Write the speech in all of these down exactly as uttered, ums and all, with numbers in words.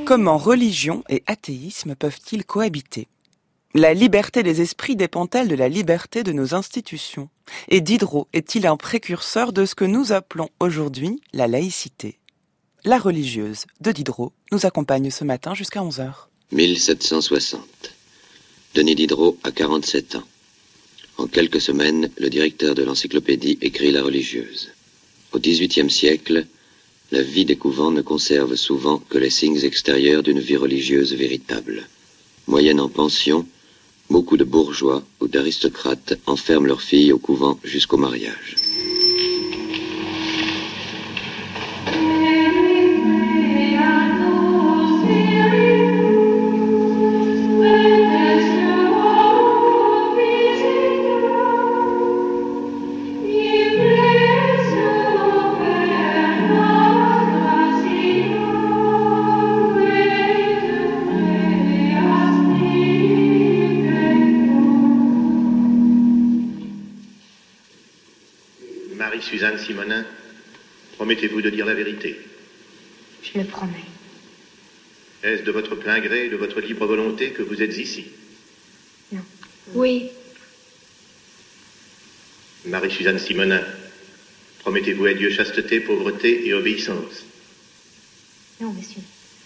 Comment religion et athéisme peuvent-ils cohabiter ? La liberté des esprits dépend-elle de la liberté de nos institutions ? Et Diderot est-il un précurseur de ce que nous appelons aujourd'hui la laïcité ? La religieuse de Diderot nous accompagne ce matin jusqu'à onze heures. mille sept cent soixante. Denis Diderot a quarante-sept ans. En quelques semaines, le directeur de l'encyclopédie écrit La religieuse. Au dix-huitième siècle, la vie des couvents ne conserve souvent que les signes extérieurs d'une vie religieuse véritable. Moyennant pension, beaucoup de bourgeois ou d'aristocrates enferment leurs filles au couvent jusqu'au mariage. Marie-Suzanne Simonin, promettez-vous de dire la vérité? Je le promets. Est-ce de votre plein gré et de votre libre volonté que vous êtes ici? Non. Oui. Marie-Suzanne Simonin, promettez-vous à Dieu chasteté, pauvreté et obéissance? Non, monsieur.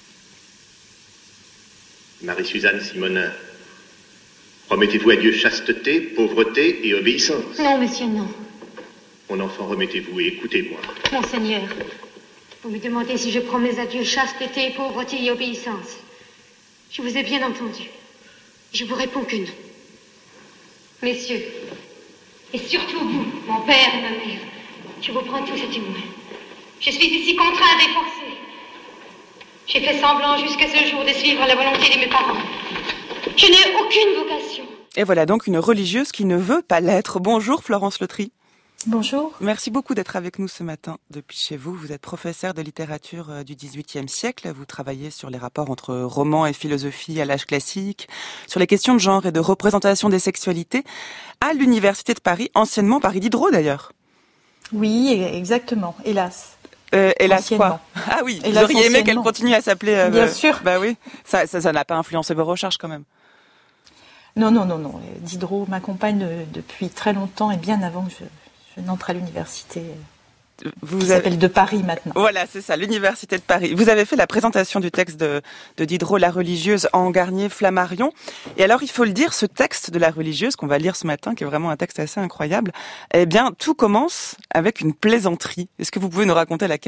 Marie-Suzanne Simonin, promettez-vous à Dieu chasteté, pauvreté et obéissance? Non, monsieur, non. Mon enfant, remettez-vous et écoutez-moi. Monseigneur, vous me demandez si je promets à Dieu chasteté, pauvreté et obéissance. Je vous ai bien entendu. Je vous réponds que non. Messieurs, et surtout vous, mon père et ma mère, je vous prends tous à témoin. Je suis ici contrainte et forcée. J'ai fait semblant jusqu'à ce jour de suivre la volonté de mes parents. Je n'ai aucune vocation. Et voilà donc une religieuse qui ne veut pas l'être. Bonjour Florence Lautry. Bonjour. Merci beaucoup d'être avec nous ce matin depuis chez vous. Vous êtes professeure de littérature du dix-huitième siècle. Vous travaillez sur les rapports entre roman et philosophie à l'âge classique, sur les questions de genre et de représentation des sexualités à l'Université de Paris, anciennement Paris Diderot d'ailleurs. Oui, exactement, hélas. Euh, hélas quoi? Ah oui, hélas, vous auriez aimé qu'elle continue à s'appeler... Euh, Bien sûr. Bah oui, ça, ça, ça n'a pas influencé vos recherches quand même. Non, non, non, non. Diderot m'accompagne depuis très longtemps et bien avant que je... Je n'entre à l'université Vous qui avez... s'appelle de Paris maintenant. Voilà, c'est ça, l'université de Paris. Vous avez fait la présentation du texte de, de Diderot, La religieuse, en Garnier-Flammarion. Et alors, il faut le dire, ce texte de La religieuse qu'on va lire ce matin, qui est vraiment un texte assez incroyable, eh bien, tout commence avec une plaisanterie. Est-ce que vous pouvez nous raconter laquelle ?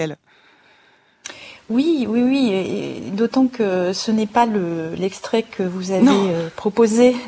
Oui, oui, oui, et d'autant que ce n'est pas le, l'extrait que vous avez euh, proposé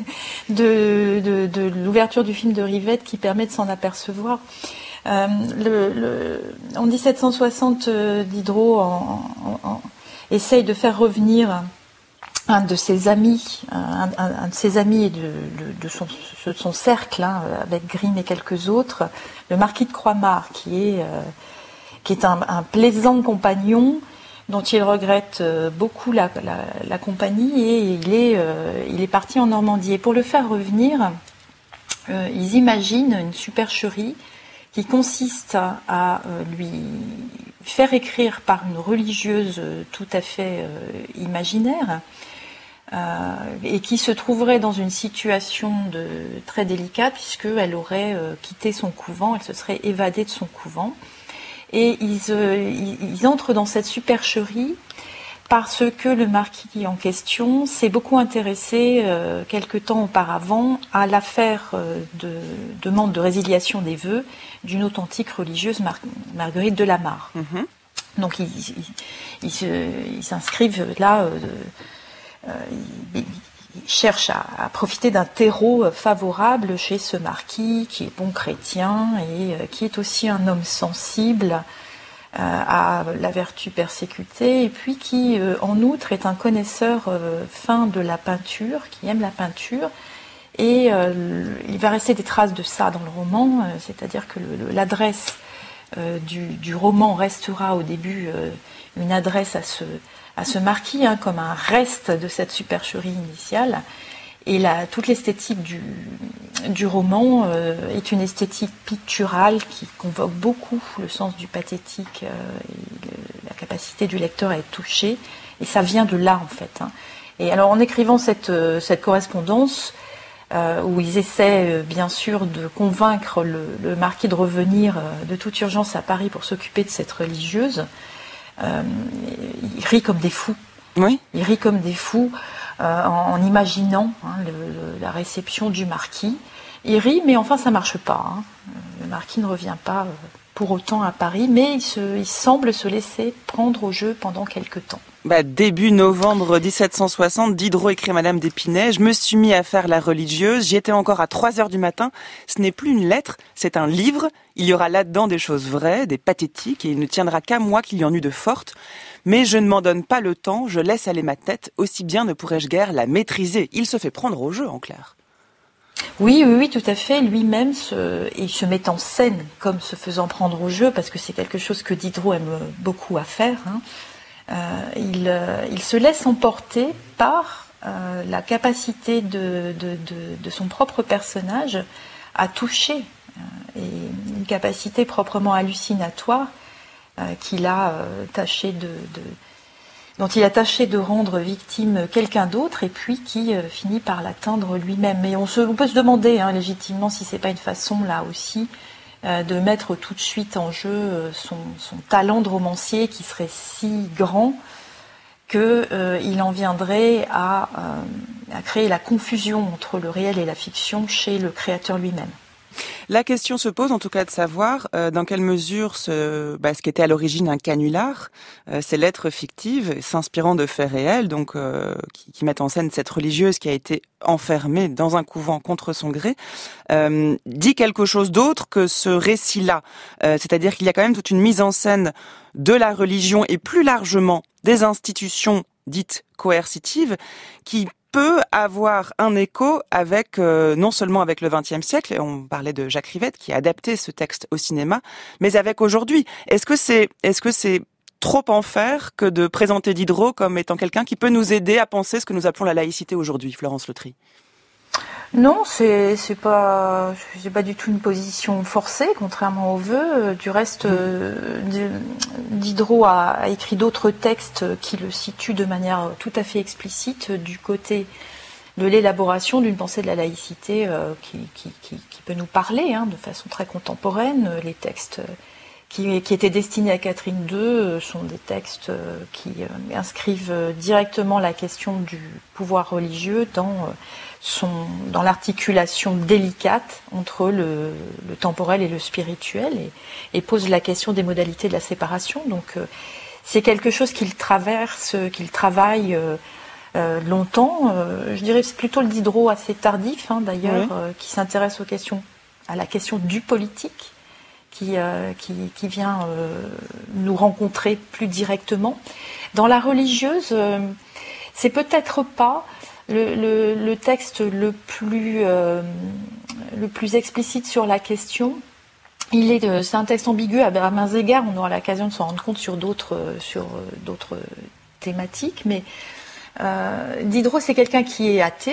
de, de, de l'ouverture du film de Rivette qui permet de s'en apercevoir. Euh, le, le, en dix-sept cent soixante, euh, Diderot en, en, en, essaye de faire revenir un de ses amis, un, un, un de ses amis et de, de, de, son, de son cercle, hein, avec Grimm et quelques autres, le marquis de Croixmare, qui est, euh, qui est un, un plaisant compagnon, dont il regrette beaucoup la, la, la compagnie, et il est, euh, il est parti en Normandie. Et pour le faire revenir, euh, ils imaginent une supercherie qui consiste à, à euh, lui faire écrire par une religieuse tout à fait euh, imaginaire, euh, et qui se trouverait dans une situation de, très délicate, puisqu'elle aurait euh, quitté son couvent, elle se serait évadée de son couvent. Et ils, euh, ils entrent dans cette supercherie parce que le marquis en question s'est beaucoup intéressé euh, quelque temps auparavant à l'affaire euh, de demande de résiliation des vœux d'une authentique religieuse, Mar- Marguerite de la Mare. Mm-hmm. Donc ils, ils, ils, se, ils s'inscrivent là, euh, euh, ils, ils cherchent à, à profiter d'un terreau favorable chez ce marquis qui est bon chrétien et euh, qui est aussi un homme sensible euh, à la vertu persécutée, et puis qui euh, en outre est un connaisseur euh, fin de la peinture, qui aime la peinture, et euh, il va rester des traces de ça dans le roman, euh, c'est-à-dire que le, le, l'adresse euh, du, du roman restera au début euh, une adresse à ce à ce marquis, hein, comme un reste de cette supercherie initiale. Et la, toute l'esthétique du, du roman euh, est une esthétique picturale qui convoque beaucoup le sens du pathétique, euh, et le, la capacité du lecteur à être touché, Et ça vient de là, en fait. Hein. Et alors, en écrivant cette, cette correspondance, euh, où ils essaient, euh, bien sûr, de convaincre le, le marquis de revenir euh, de toute urgence à Paris pour s'occuper de cette religieuse, euh, ils rient comme des fous. Oui. Ils rient comme des fous euh, en, en imaginant hein, le, le, la réception du marquis. Ils rient, mais enfin, ça marche pas. Hein. Le marquis ne revient pas euh, pour autant à Paris, mais il, se, il semble se laisser prendre au jeu pendant quelque temps. Bah, début novembre dix-sept cent soixante, Diderot écrit à Madame d'Épinay « Je me suis mis à faire la religieuse, j'y étais encore à trois heures du matin. Ce n'est plus une lettre, c'est un livre. Il y aura là-dedans des choses vraies, des pathétiques, et il ne tiendra qu'à moi qu'il y en eut de fortes. Mais je ne m'en donne pas le temps, je laisse aller ma tête, aussi bien ne pourrais-je guère la maîtriser. » Il se fait prendre au jeu, en clair. Oui, oui, oui, tout à fait. Lui-même, se, il se met en scène comme se faisant prendre au jeu, parce que c'est quelque chose que Diderot aime beaucoup à faire. Hein. Euh, il, euh, il se laisse emporter par euh, la capacité de, de, de, de son propre personnage à toucher, euh, et une capacité proprement hallucinatoire euh, qu'il a euh, tâché de, de, dont il a tâché de rendre victime quelqu'un d'autre, et puis qui euh, finit par l'atteindre lui-même. Et on, se, on peut se demander hein, légitimement si c'est pas une façon là aussi de mettre tout de suite en jeu son, son talent de romancier qui serait si grand qu'il euh, en viendrait à, euh, à créer la confusion entre le réel et la fiction chez le créateur lui-même. La question se pose, en tout cas, de savoir euh, dans quelle mesure ce, bah, ce qui était à l'origine un canular, euh, ces lettres fictives, s'inspirant de faits réels, donc euh, qui, qui mettent en scène cette religieuse qui a été enfermée dans un couvent contre son gré, euh, dit quelque chose d'autre que ce récit-là. Euh, c'est-à-dire qu'il y a quand même toute une mise en scène de la religion et plus largement des institutions dites coercitives qui peut avoir un écho avec euh, non seulement avec le vingtième siècle, et on parlait de Jacques Rivette qui a adapté ce texte au cinéma, mais avec aujourd'hui. Est-ce que c'est est-ce que c'est trop en faire que de présenter Diderot comme étant quelqu'un qui peut nous aider à penser ce que nous appelons la laïcité aujourd'hui, Florence Lautry? Non, c'est c'est pas c'est pas du tout une position forcée, contrairement aux vœux. Du reste, euh, Diderot a, a écrit d'autres textes qui le situent de manière tout à fait explicite du côté de l'élaboration d'une pensée de la laïcité euh, qui, qui, qui, qui peut nous parler hein, de façon très contemporaine. Les textes qui, qui étaient destinés à Catherine deux sont des textes qui euh, inscrivent directement la question du pouvoir religieux dans euh, Sont dans l'articulation délicate entre le, le temporel et le spirituel et, et pose la question des modalités de la séparation. Donc euh, c'est quelque chose qu'il traverse, qu'il travaille euh, euh, longtemps. Euh, je dirais que c'est plutôt le Diderot assez tardif hein, d'ailleurs, oui. euh, qui s'intéresse aux questions, à la question du politique, qui, euh, qui, qui vient euh, nous rencontrer plus directement. Dans la religieuse, euh, c'est peut-être pas Le, le, le texte le plus, euh, le plus explicite sur la question. Il est de, c'est un texte ambigu à, à mains égards. On aura l'occasion de s'en rendre compte sur d'autres, sur d'autres thématiques. Mais euh, Diderot, c'est quelqu'un qui est athée,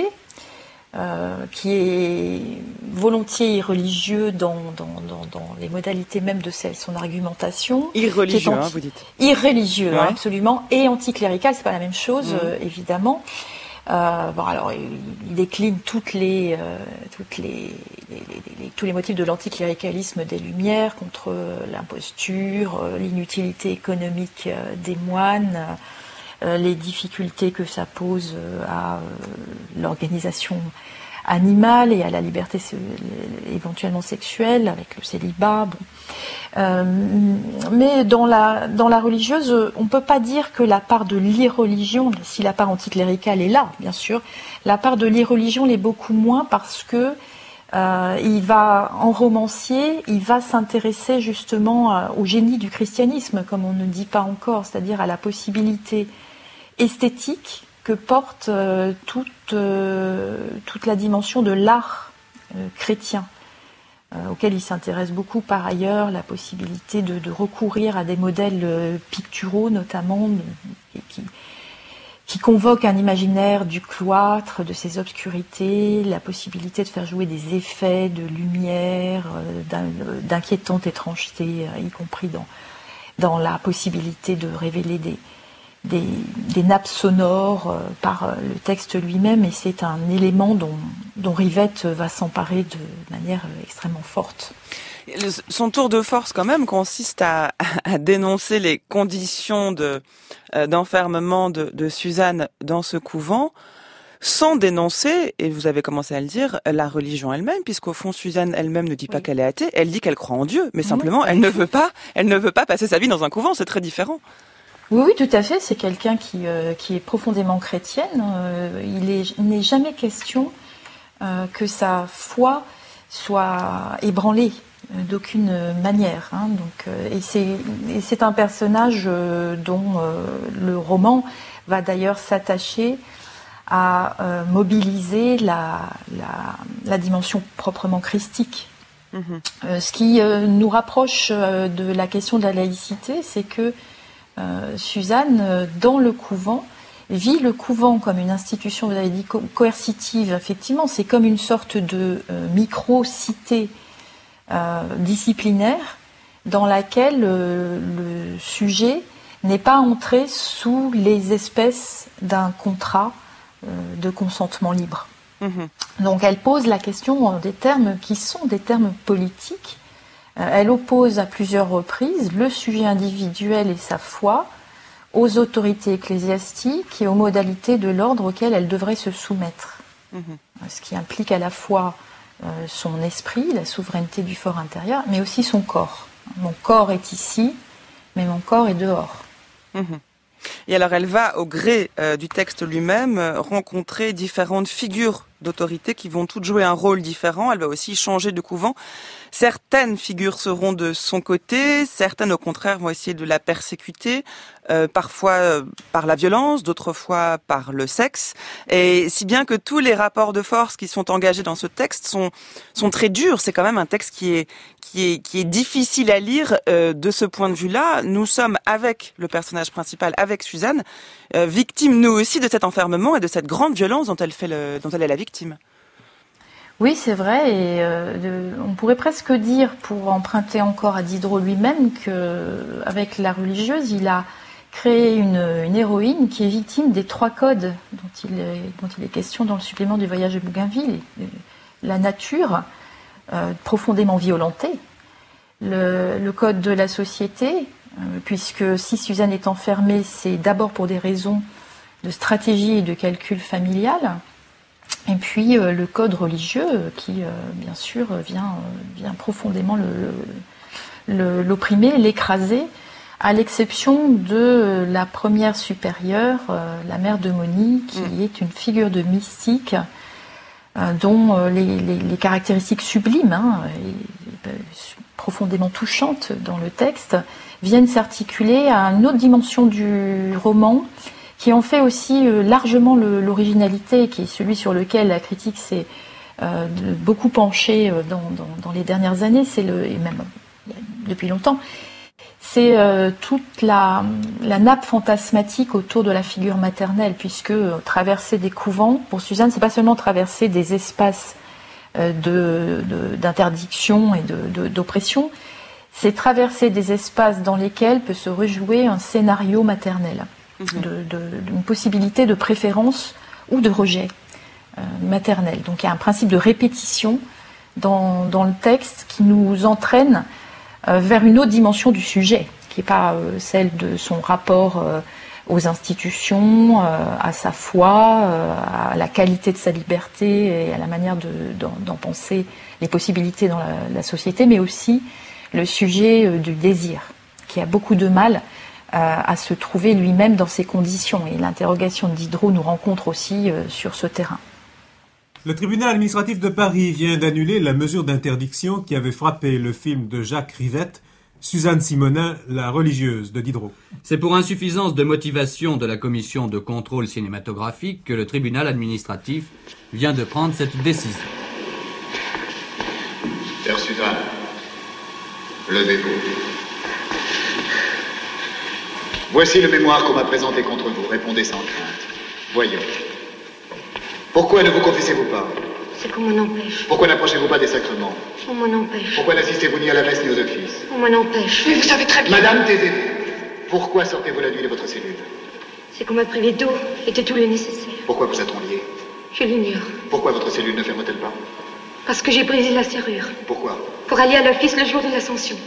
euh, qui est volontiers irreligieux dans, dans, dans, dans les modalités même de celle, son argumentation. Irreligieux, anti- hein, vous dites. Irreligieux, ouais. hein, absolument. Et anticlérical, c'est pas la même chose, mmh. euh, évidemment. Euh, bon, alors, il, il décline toutes les, euh, toutes les, les, les, les, tous les motifs de l'anticléricalisme des Lumières contre l'imposture, l'inutilité économique des moines, euh, les difficultés que ça pose à euh, l'organisation animale et à la liberté éventuellement sexuelle avec le célibat. Bon. Euh, mais dans la, dans la religieuse, on ne peut pas dire que la part de l'irreligion, si la part anticléricale est là, bien sûr, la part de l'irreligion l'est beaucoup moins parce que euh, il va, en romancier, il va s'intéresser justement à, au génie du christianisme, comme on ne dit pas encore, c'est-à-dire à la possibilité esthétique que porte euh, toute, euh, toute la dimension de l'art euh, chrétien. Euh, auquel il s'intéresse beaucoup par ailleurs, la possibilité de, de recourir à des modèles euh, picturaux notamment, de, qui, qui convoquent un imaginaire du cloître, de ses obscurités, la possibilité de faire jouer des effets de lumière, euh, d'un, d'inquiétante étrangeté, euh, y compris dans, dans la possibilité de révéler des, des, des nappes sonores euh, par le texte lui-même, et c'est un élément dont, dont Rivette va s'emparer de manière extrêmement forte. Son tour de force quand même consiste à, à dénoncer les conditions de, euh, d'enfermement de, de Suzanne dans ce couvent, sans dénoncer, et vous avez commencé à le dire, la religion elle-même, puisqu'au fond Suzanne elle-même ne dit pas oui. qu'elle est athée, elle dit qu'elle croit en Dieu, mais oui. simplement elle ne veut pas, elle ne veut pas passer sa vie dans un couvent, c'est très différent. Oui, oui, tout à fait, c'est quelqu'un qui, euh, qui est profondément chrétienne, euh, il, est, il n'est jamais question euh, que sa foi soit ébranlée d'aucune manière. Hein, donc, euh, et, c'est, et c'est un personnage euh, dont euh, le roman va d'ailleurs s'attacher à euh, mobiliser la, la, la dimension proprement christique. Mmh. Euh, ce qui euh, nous rapproche euh, de la question de la laïcité, c'est que euh, Suzanne, euh, dans le couvent, vit le couvent comme une institution, vous avez dit, co- coercitive. Effectivement, c'est comme une sorte de euh, micro-cité euh, disciplinaire dans laquelle euh, le sujet n'est pas entré sous les espèces d'un contrat de consentement libre. Mmh. Donc elle pose la question en des termes qui sont des termes politiques. Elle oppose à plusieurs reprises le sujet individuel et sa foi aux autorités ecclésiastiques et aux modalités de l'ordre auxquelles elle devrait se soumettre. Mmh. Ce qui implique à la fois son esprit, la souveraineté du fort intérieur, mais aussi son corps. Mon corps est ici, mais mon corps est dehors. Mmh. Et alors elle va, au gré euh, du texte lui-même, euh, rencontrer différentes figures d'autorité qui vont toutes jouer un rôle différent. Elle va aussi changer de couvent. Certaines figures seront de son côté, certaines au contraire vont essayer de la persécuter, euh, parfois euh, par la violence, d'autres fois par le sexe. Et si bien que tous les rapports de force qui sont engagés dans ce texte sont, sont très durs. C'est quand même un texte qui est, qui est, qui est difficile à lire euh, de ce point de vue-là. Nous sommes avec le personnage principal, avec Suzanne, euh, victime nous aussi de cet enfermement et de cette grande violence dont elle, fait le, dont elle est la victime. Oui, c'est vrai, et euh, de, on pourrait presque dire, pour emprunter encore à Diderot lui-même, qu'avec la religieuse, il a créé une, une héroïne qui est victime des trois codes dont il est, dont il est question dans le supplément du voyage de Bougainville. La nature, euh, profondément violentée, le, le code de la société, euh, puisque si Suzanne est enfermée, c'est d'abord pour des raisons de stratégie et de calcul familial. Et puis euh, le code religieux euh, qui, euh, bien sûr, vient, euh, vient profondément le, le, l'opprimer, l'écraser, à l'exception de euh, la première supérieure, euh, la mère de Moni, qui mmh. est une figure de mystique euh, dont euh, les, les, les caractéristiques sublimes, hein, et, et, profondément touchantes dans le texte, viennent s'articuler à une autre dimension du roman, qui en fait aussi euh, largement le, l'originalité, qui est celui sur lequel la critique s'est euh, beaucoup penchée euh, dans, dans, dans les dernières années, c'est le, et même depuis longtemps, c'est euh, toute la, la nappe fantasmatique autour de la figure maternelle, puisque euh, traverser des couvents, pour Suzanne, c'est pas seulement traverser des espaces euh, de, de, d'interdiction et de, de, d'oppression, c'est traverser des espaces dans lesquels peut se rejouer un scénario maternel. De, de, d'une possibilité de préférence ou de rejet euh, maternel. Donc il y a un principe de répétition dans, dans le texte qui nous entraîne euh, vers une autre dimension du sujet, qui n'est pas euh, celle de son rapport euh, aux institutions, euh, à sa foi, euh, à la qualité de sa liberté et à la manière de, d'en, d'en penser les possibilités dans la, la société, mais aussi le sujet euh, du désir, qui a beaucoup de mal à se trouver lui-même dans ces conditions. Et l'interrogation de Diderot nous rencontre aussi euh, sur ce terrain. Le tribunal administratif de Paris vient d'annuler la mesure d'interdiction qui avait frappé le film de Jacques Rivette, Suzanne Simonin, la religieuse de Diderot. C'est pour insuffisance de motivation de la commission de contrôle cinématographique que le tribunal administratif vient de prendre cette décision. Sœur Suzanne, levez-vous. Voici le mémoire qu'on m'a présenté contre vous. Répondez sans crainte. Voyons. Pourquoi ne vous confessez-vous pas? C'est qu'on m'en empêche. Pourquoi n'approchez-vous pas des sacrements? On m'en empêche. Pourquoi n'assistez-vous ni à la messe ni aux offices? On m'en empêche. Mais vous savez très bien... Madame, taisez-vous. Pourquoi sortez-vous la nuit de votre cellule? c'est qu'on m'a privé d'eau et de tout le nécessaire. Pourquoi vous a-t-on lié? Je l'ignore. Pourquoi votre cellule ne ferme-t-elle pas? Parce que j'ai brisé la serrure. Pourquoi? Pour aller à l'office le jour de l'Ascension.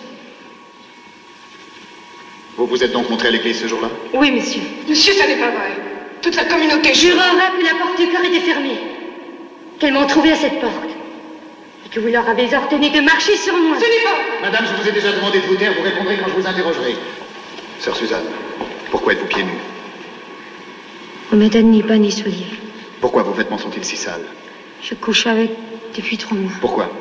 Vous vous êtes donc montré à l'église ce jour-là? Oui, monsieur. Monsieur, ça n'est pas vrai. Toute la communauté... Jurera que la porte du cœur était fermée. Qu'elles m'ont trouvé à cette porte. Et que vous leur avez ordonné de marcher sur moi. Ce n'est pas... Madame, je vous ai déjà demandé de vous taire, vous répondrez quand je vous interrogerai. Sœur Suzanne, pourquoi êtes-vous pieds nus? On me donne ni pain ni souliers. Pourquoi vos vêtements sont-ils si sales? Je couche avec depuis trois mois. Pourquoi?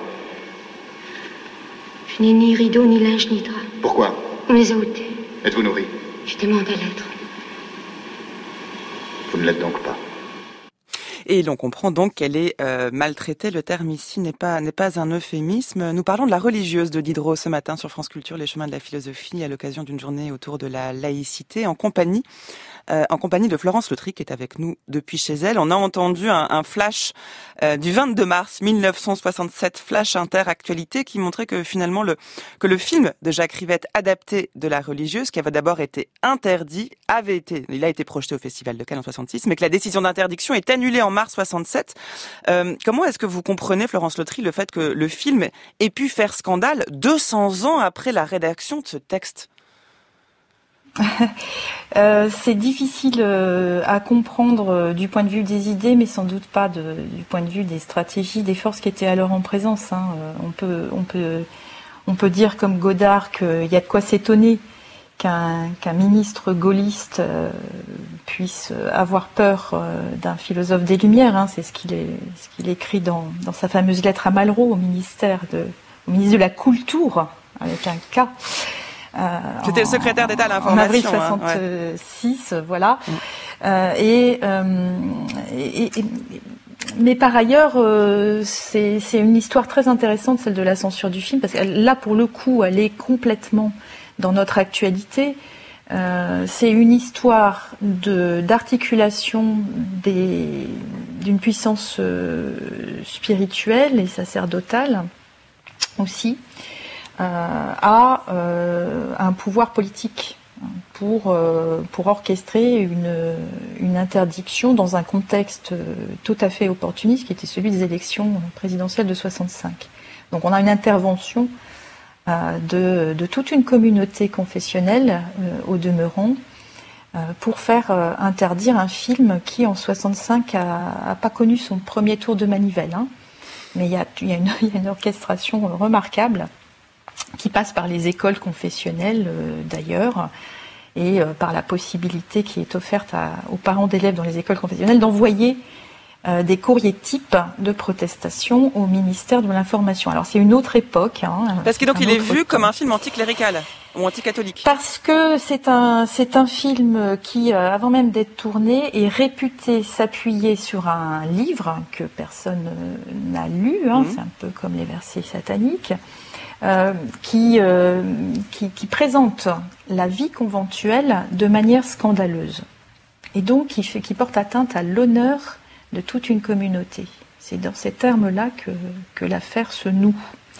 Je n'ai ni rideau, ni linge, ni drap. Pourquoi? On les a ôtés. Êtes-vous nourri? Je demande à l'être. Vous ne l'êtes donc pas. Et l'on comprend donc qu'elle est euh, maltraitée. Le terme ici n'est pas n'est pas un euphémisme. Nous parlons de la religieuse de Diderot ce matin sur France Culture, les chemins de la philosophie, à l'occasion d'une journée autour de la laïcité, en compagnie euh, en compagnie de Florence Lautry, qui est avec nous depuis chez elle. On a entendu un, un flash euh, du vingt-deux mars mille neuf cent soixante-sept, flash inter-actualité, qui montrait que finalement le que le film de Jacques Rivette adapté de la religieuse, qui avait d'abord été interdit, avait été, il a été projeté au Festival de Cannes en soixante-six, mais que la décision d'interdiction est annulée en mars soixante-sept. Euh, comment est-ce que vous comprenez, Florence Lautry, le fait que le film ait pu faire scandale deux cents ans après la rédaction de ce texte? euh, C'est difficile euh, à comprendre euh, du point de vue des idées, mais sans doute pas de, du point de vue des stratégies, des forces qui étaient alors en présence. Hein. Euh, on peut, on peut, on peut dire comme Godard qu'il y a de quoi s'étonner qu'un qu'un ministre gaulliste euh, puisse avoir peur euh, d'un philosophe des Lumières. Hein. C'est ce qu'il est, ce qu'il écrit dans, dans sa fameuse lettre à Malraux au ministère de, au ministre de la Culture, avec un K. Euh, C'était en, le secrétaire d'État à l'information. En avril hein, soixante-six, ouais. voilà. Mm. Euh, et, euh, et, et, mais par ailleurs, euh, c'est, c'est une histoire très intéressante, celle de la censure du film, parce que là, pour le coup, elle est complètement dans notre actualité. Euh, c'est une histoire de, d'articulation des, d'une puissance euh, spirituelle et sacerdotale aussi, euh, à euh, un pouvoir politique pour, euh, pour orchestrer une, une interdiction dans un contexte tout à fait opportuniste qui était celui des élections présidentielles de soixante-cinq. Donc on a une intervention euh, de, de toute une communauté confessionnelle euh, au demeurant euh, pour faire euh, interdire un film qui en soixante-cinq a, a pas connu son premier tour de manivelle, hein. Mais il y a, il y a une, il y a une orchestration remarquable qui passe par les écoles confessionnelles euh, d'ailleurs, et euh, par la possibilité qui est offerte à, aux parents d'élèves dans les écoles confessionnelles d'envoyer euh, des courriers types de protestation au ministère de l'Information. Alors c'est une autre époque. Hein, Parce que donc il est vu temps. comme un film anticlérical ou anticatholique. Parce que c'est un, c'est un film qui, euh, avant même d'être tourné, est réputé s'appuyer sur un livre que personne euh, n'a lu, hein, mmh. C'est un peu comme les versets sataniques. Euh, qui, euh, qui, qui présente la vie conventuelle de manière scandaleuse et donc qui, fait, qui porte atteinte à l'honneur de toute une communauté. C'est dans ces termes-là que, que l'affaire se noue.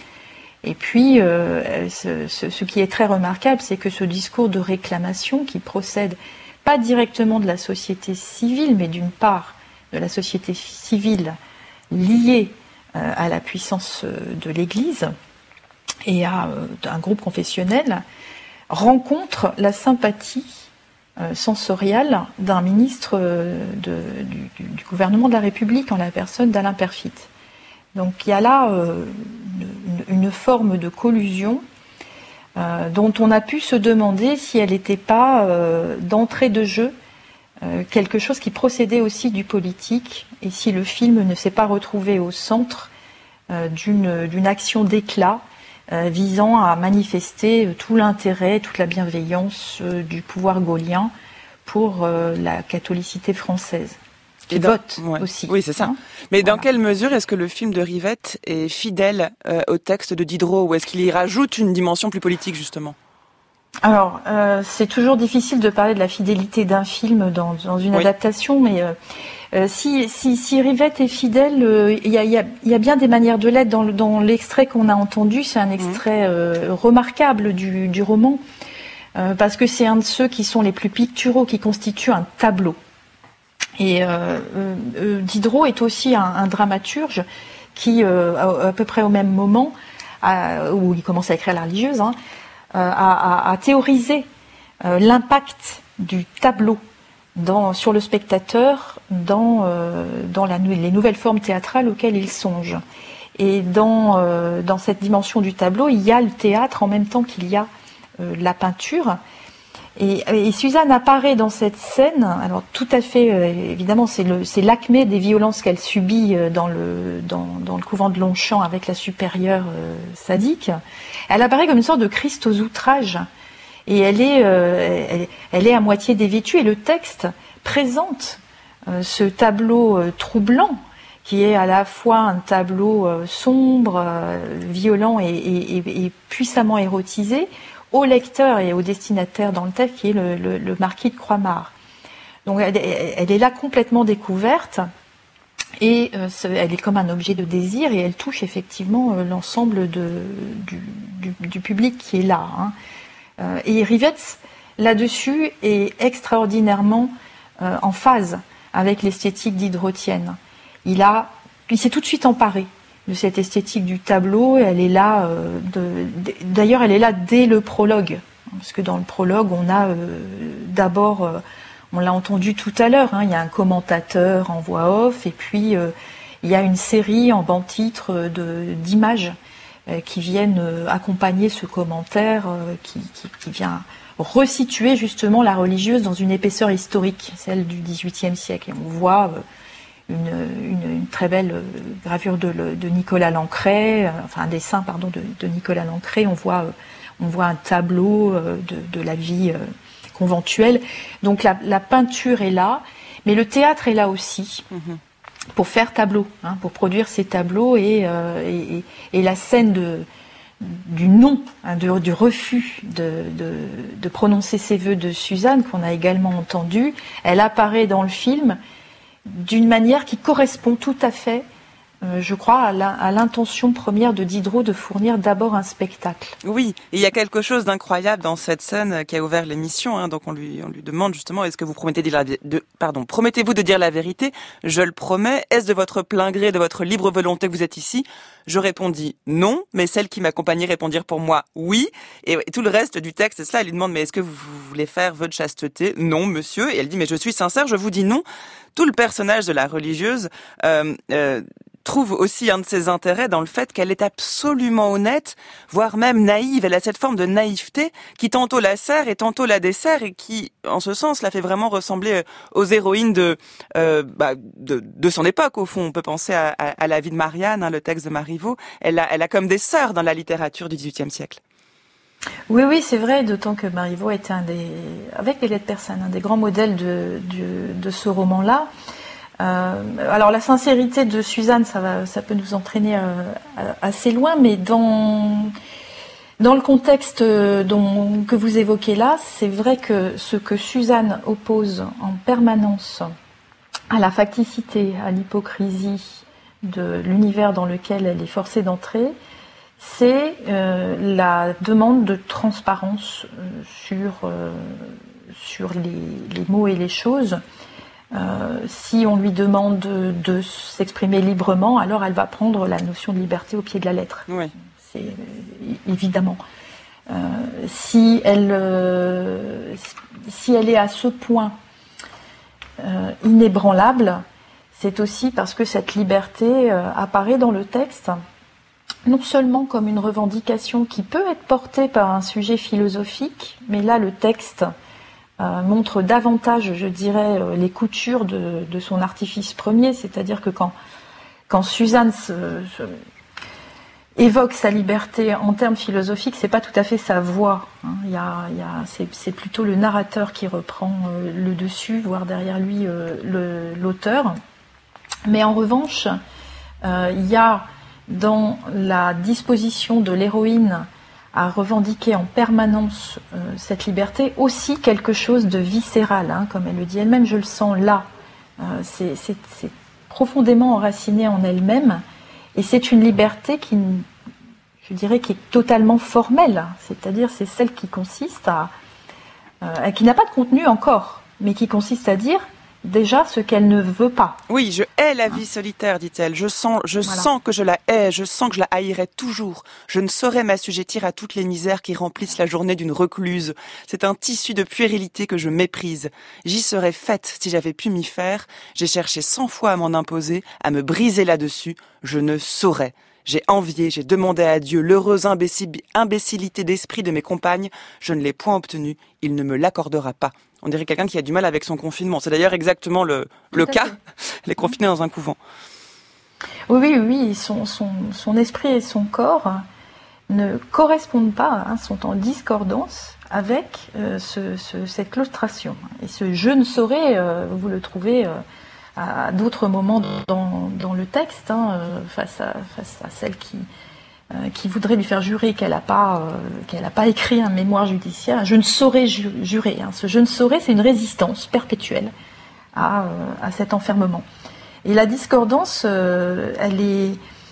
Et puis, euh, ce, ce, ce qui est très remarquable, c'est que ce discours de réclamation qui procède pas directement de la société civile, mais d'une part de la société civile liée euh, à la puissance de l'Église, et à euh, un groupe confessionnel, rencontre la sympathie euh, sensorielle d'un ministre euh, de, du, du gouvernement de la République en la personne d'Alain Peyrefitte. Donc il y a là euh, une, une forme de collusion euh, dont on a pu se demander si elle n'était pas euh, d'entrée de jeu euh, quelque chose qui procédait aussi du politique et si le film ne s'est pas retrouvé au centre euh, d'une, d'une action d'éclat Euh, visant à manifester euh, tout l'intérêt, toute la bienveillance euh, du pouvoir gaullien pour euh, la catholicité française. Qui Et dans, vote ouais. aussi. Oui, c'est ça. Hein Mais voilà. Dans quelle mesure est-ce que le film de Rivette est fidèle euh, au texte de Diderot, ou est-ce qu'il y rajoute une dimension plus politique, justement ? Alors, euh, c'est toujours difficile de parler de la fidélité d'un film dans, dans une oui. adaptation, mais euh, euh, si, si, si Rivette est fidèle, il euh, y, a, y, a, y a bien des manières de l'être. Dans, le, dans l'extrait qu'on a entendu, c'est un extrait euh, remarquable du, du roman. euh, parce que c'est un de ceux qui sont les plus picturaux, qui constituent un tableau. Et euh, euh, Diderot est aussi un, un dramaturge qui, euh, à, à peu près au même moment, à, où il commence à écrire la religieuse, hein, euh, a, a, a théorisé euh, l'impact du tableau dans, sur le spectateur dans, euh, dans la, les nouvelles formes théâtrales auxquelles il songe. Et dans, euh, dans cette dimension du tableau, il y a le théâtre en même temps qu'il y a euh, la peinture. Et, et Suzanne apparaît dans cette scène, alors tout à fait, euh, évidemment, c'est, le, c'est l'acmé des violences qu'elle subit dans le, dans, dans le couvent de Longchamp avec la supérieure euh, sadique. Elle apparaît comme une sorte de Christ aux outrages. Et elle est, euh, elle, elle est à moitié dévêtue. Et le texte présente euh, ce tableau euh, troublant, qui est à la fois un tableau euh, sombre, euh, violent et, et, et puissamment érotisé, au lecteur et au destinataire dans le texte, qui est le, le, le marquis de Croixmare. Donc elle, elle est là complètement découverte, et euh, elle est comme un objet de désir, et elle touche effectivement euh, l'ensemble de, du, du, du public qui est là. Hein. Euh, et Rivette, là-dessus, est extraordinairement euh, en phase avec l'esthétique diderotienne. Il a, il s'est tout de suite emparé de cette esthétique du tableau. Elle est là, euh, de, de, d'ailleurs, elle est là dès le prologue, parce que dans le prologue, on a euh, d'abord, euh, on l'a entendu tout à l'heure, hein, il y a un commentateur en voix off, et puis euh, il y a une série en banc-titre de, d'images euh, qui viennent euh, accompagner ce commentaire, euh, qui, qui, qui vient resituer justement la religieuse dans une épaisseur historique, celle du dix-huitième siècle. Et on voit euh, Une, une, une très belle gravure de, de Nicolas Lancret, euh, enfin un dessin pardon de, de Nicolas Lancret. On voit, euh, on voit un tableau euh, de, de la vie euh, conventuelle. Donc la, la peinture est là, mais le théâtre est là aussi mm-hmm. pour faire tableau, hein, pour produire ces tableaux et, euh, et, et la scène de, du non, hein, de, du refus de, de, de prononcer ces vœux de Suzanne qu'on a également entendu. Elle apparaît dans le film d'une manière qui correspond tout à fait, euh, je crois, à, la, à l'intention première de Diderot de fournir d'abord un spectacle. Oui, et il y a quelque chose d'incroyable dans cette scène qui a ouvert l'émission. Hein, donc on lui, on lui demande justement, est-ce que vous promettez de, de, pardon, promettez-vous de dire la vérité ? Je le promets. Est-ce de votre plein gré, de votre libre volonté que vous êtes ici ? Je répondis non, mais celles qui m'accompagnaient répondirent pour moi oui. Et, et tout le reste du texte, c'est cela. Elle lui demande, mais est-ce que vous, vous voulez faire vœu de chasteté ? Non, monsieur. Et elle dit, mais je suis sincère, je vous dis non. Tout le personnage de la religieuse euh, euh, trouve aussi un de ses intérêts dans le fait qu'elle est absolument honnête, voire même naïve. Elle a cette forme de naïveté qui tantôt la sert et tantôt la dessert, et qui, en ce sens, la fait vraiment ressembler aux héroïnes de euh, bah, de, de son époque. Au fond, on peut penser à, à, à la vie de Marianne, hein, le texte de Marivaux. Elle a, elle a comme des sœurs dans la littérature du dix-huitième siècle. Oui, oui, c'est vrai, d'autant que Marivaux était un des, avec les lettres persanes, un des grands modèles de, de, de ce roman-là. Euh, alors la sincérité de Suzanne, ça va, ça peut nous entraîner euh, assez loin, mais dans dans le contexte dont, que vous évoquez là, c'est vrai que ce que Suzanne oppose en permanence à la facticité, à l'hypocrisie de l'univers dans lequel elle est forcée d'entrer, c'est euh, la demande de transparence euh, sur, euh, sur les, les mots et les choses. Euh, si on lui demande de, de s'exprimer librement, alors elle va prendre la notion de liberté au pied de la lettre. Oui. C'est euh, évidemment. Euh, si elle, euh, si elle est à ce point euh, inébranlable, c'est aussi parce que cette liberté euh, apparaît dans le texte, non seulement comme une revendication qui peut être portée par un sujet philosophique, mais là le texte euh, montre davantage, je dirais, euh, les coutures de, de son artifice premier, c'est-à-dire que quand, quand Suzanne se, se, évoque sa liberté en termes philosophiques, c'est pas tout à fait sa voix. Hein. Il y a, il y a, c'est, c'est plutôt le narrateur qui reprend euh, le dessus, voire derrière lui euh, le, l'auteur. Mais en revanche, euh, il y a dans la disposition de l'héroïne à revendiquer en permanence euh, cette liberté aussi quelque chose de viscéral, hein, comme elle le dit elle-même, je le sens là. Euh, c'est, c'est, c'est profondément enraciné en elle-même, et c'est une liberté qui, je dirais, qui est totalement formelle, c'est-à-dire c'est celle qui consiste à, euh, qui n'a pas de contenu encore, mais qui consiste à dire déjà ce qu'elle ne veut pas. Oui, je hais la vie solitaire, dit-elle. Je sens, je Voilà. sens que je la hais, je sens que je la haïrai toujours. Je ne saurais m'assujettir à toutes les misères qui remplissent la journée d'une recluse. C'est un tissu de puérilité que je méprise. J'y serais faite si j'avais pu m'y faire. J'ai cherché cent fois à m'en imposer, à me briser là-dessus. Je ne saurais. J'ai envié, j'ai demandé à Dieu l'heureuse imbécil- imbécilité d'esprit de mes compagnes. Je ne l'ai point obtenue. Il ne me l'accordera pas. On dirait quelqu'un qui a du mal avec son confinement. C'est d'ailleurs exactement le, le cas. Elle est confinée dans un couvent. Oui, oui, oui. Son, son, son esprit et son corps ne correspondent pas, hein, sont en discordance avec euh, ce, ce, cette claustration. Et ce « je ne saurais euh, », vous le trouvez euh, à d'autres moments dans, dans le texte, hein, euh, face, à, face à celle qui, euh, qui voudrait lui faire jurer qu'elle n'a pas, euh, qu'elle n'a pas écrit un mémoire judiciaire. Je ne saurais ju- jurer. Hein. Ce « je ne saurais », c'est une résistance perpétuelle à, euh, à cet enfermement. Et la discordance, euh, elle est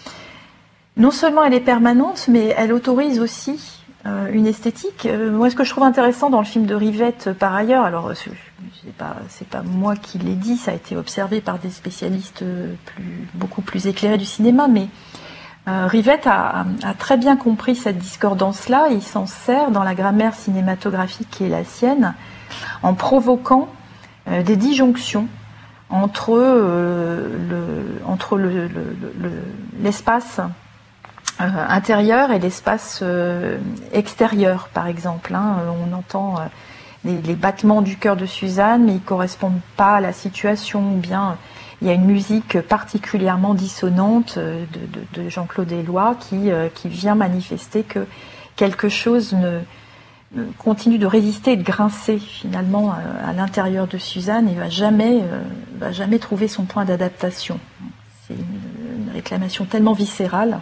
non seulement elle est permanente, mais elle autorise aussi euh, une esthétique. Euh, moi, ce que je trouve intéressant dans le film de Rivette, euh, par ailleurs, alors c'est, c'est pas c'est pas moi qui l'ai dit, ça a été observé par des spécialistes plus beaucoup plus éclairés du cinéma, mais euh, Rivette a, a, a très bien compris cette discordance-là. Et il s'en sert dans la grammaire cinématographique qui est la sienne, en provoquant euh, des disjonctions entre euh, le entre le, le, le, l'espace euh, intérieur et l'espace euh, extérieur, par exemple. Hein. On entend euh, les, les battements du cœur de Suzanne, mais ils correspondent pas à la situation. Ou bien il y a une musique particulièrement dissonante de, de, de Jean-Claude Éloi qui euh, qui vient manifester que quelque chose ne continue de résister et de grincer finalement à l'intérieur de Suzanne et va jamais, euh, va jamais trouver son point d'adaptation. C'est une, une réclamation tellement viscérale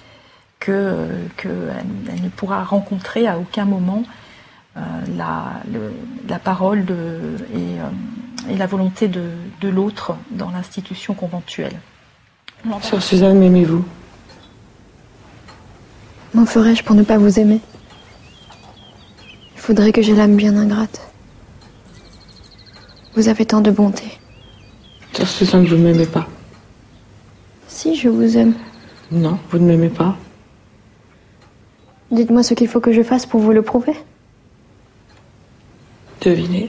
que, que elle, elle ne pourra rencontrer à aucun moment euh, la, le, la parole de, et, euh, et la volonté de, de l'autre dans l'institution conventuelle. Sœur Suzanne, m'aimez-vous? M'en ferais-je pour ne pas vous aimer? Il faudrait que j'ai l'âme bien ingrate. Vous avez tant de bonté. Sœur Suzanne, vous ne m'aimez pas. Si, je vous aime. Non, vous ne m'aimez pas. Dites-moi ce qu'il faut que je fasse pour vous le prouver. Devinez.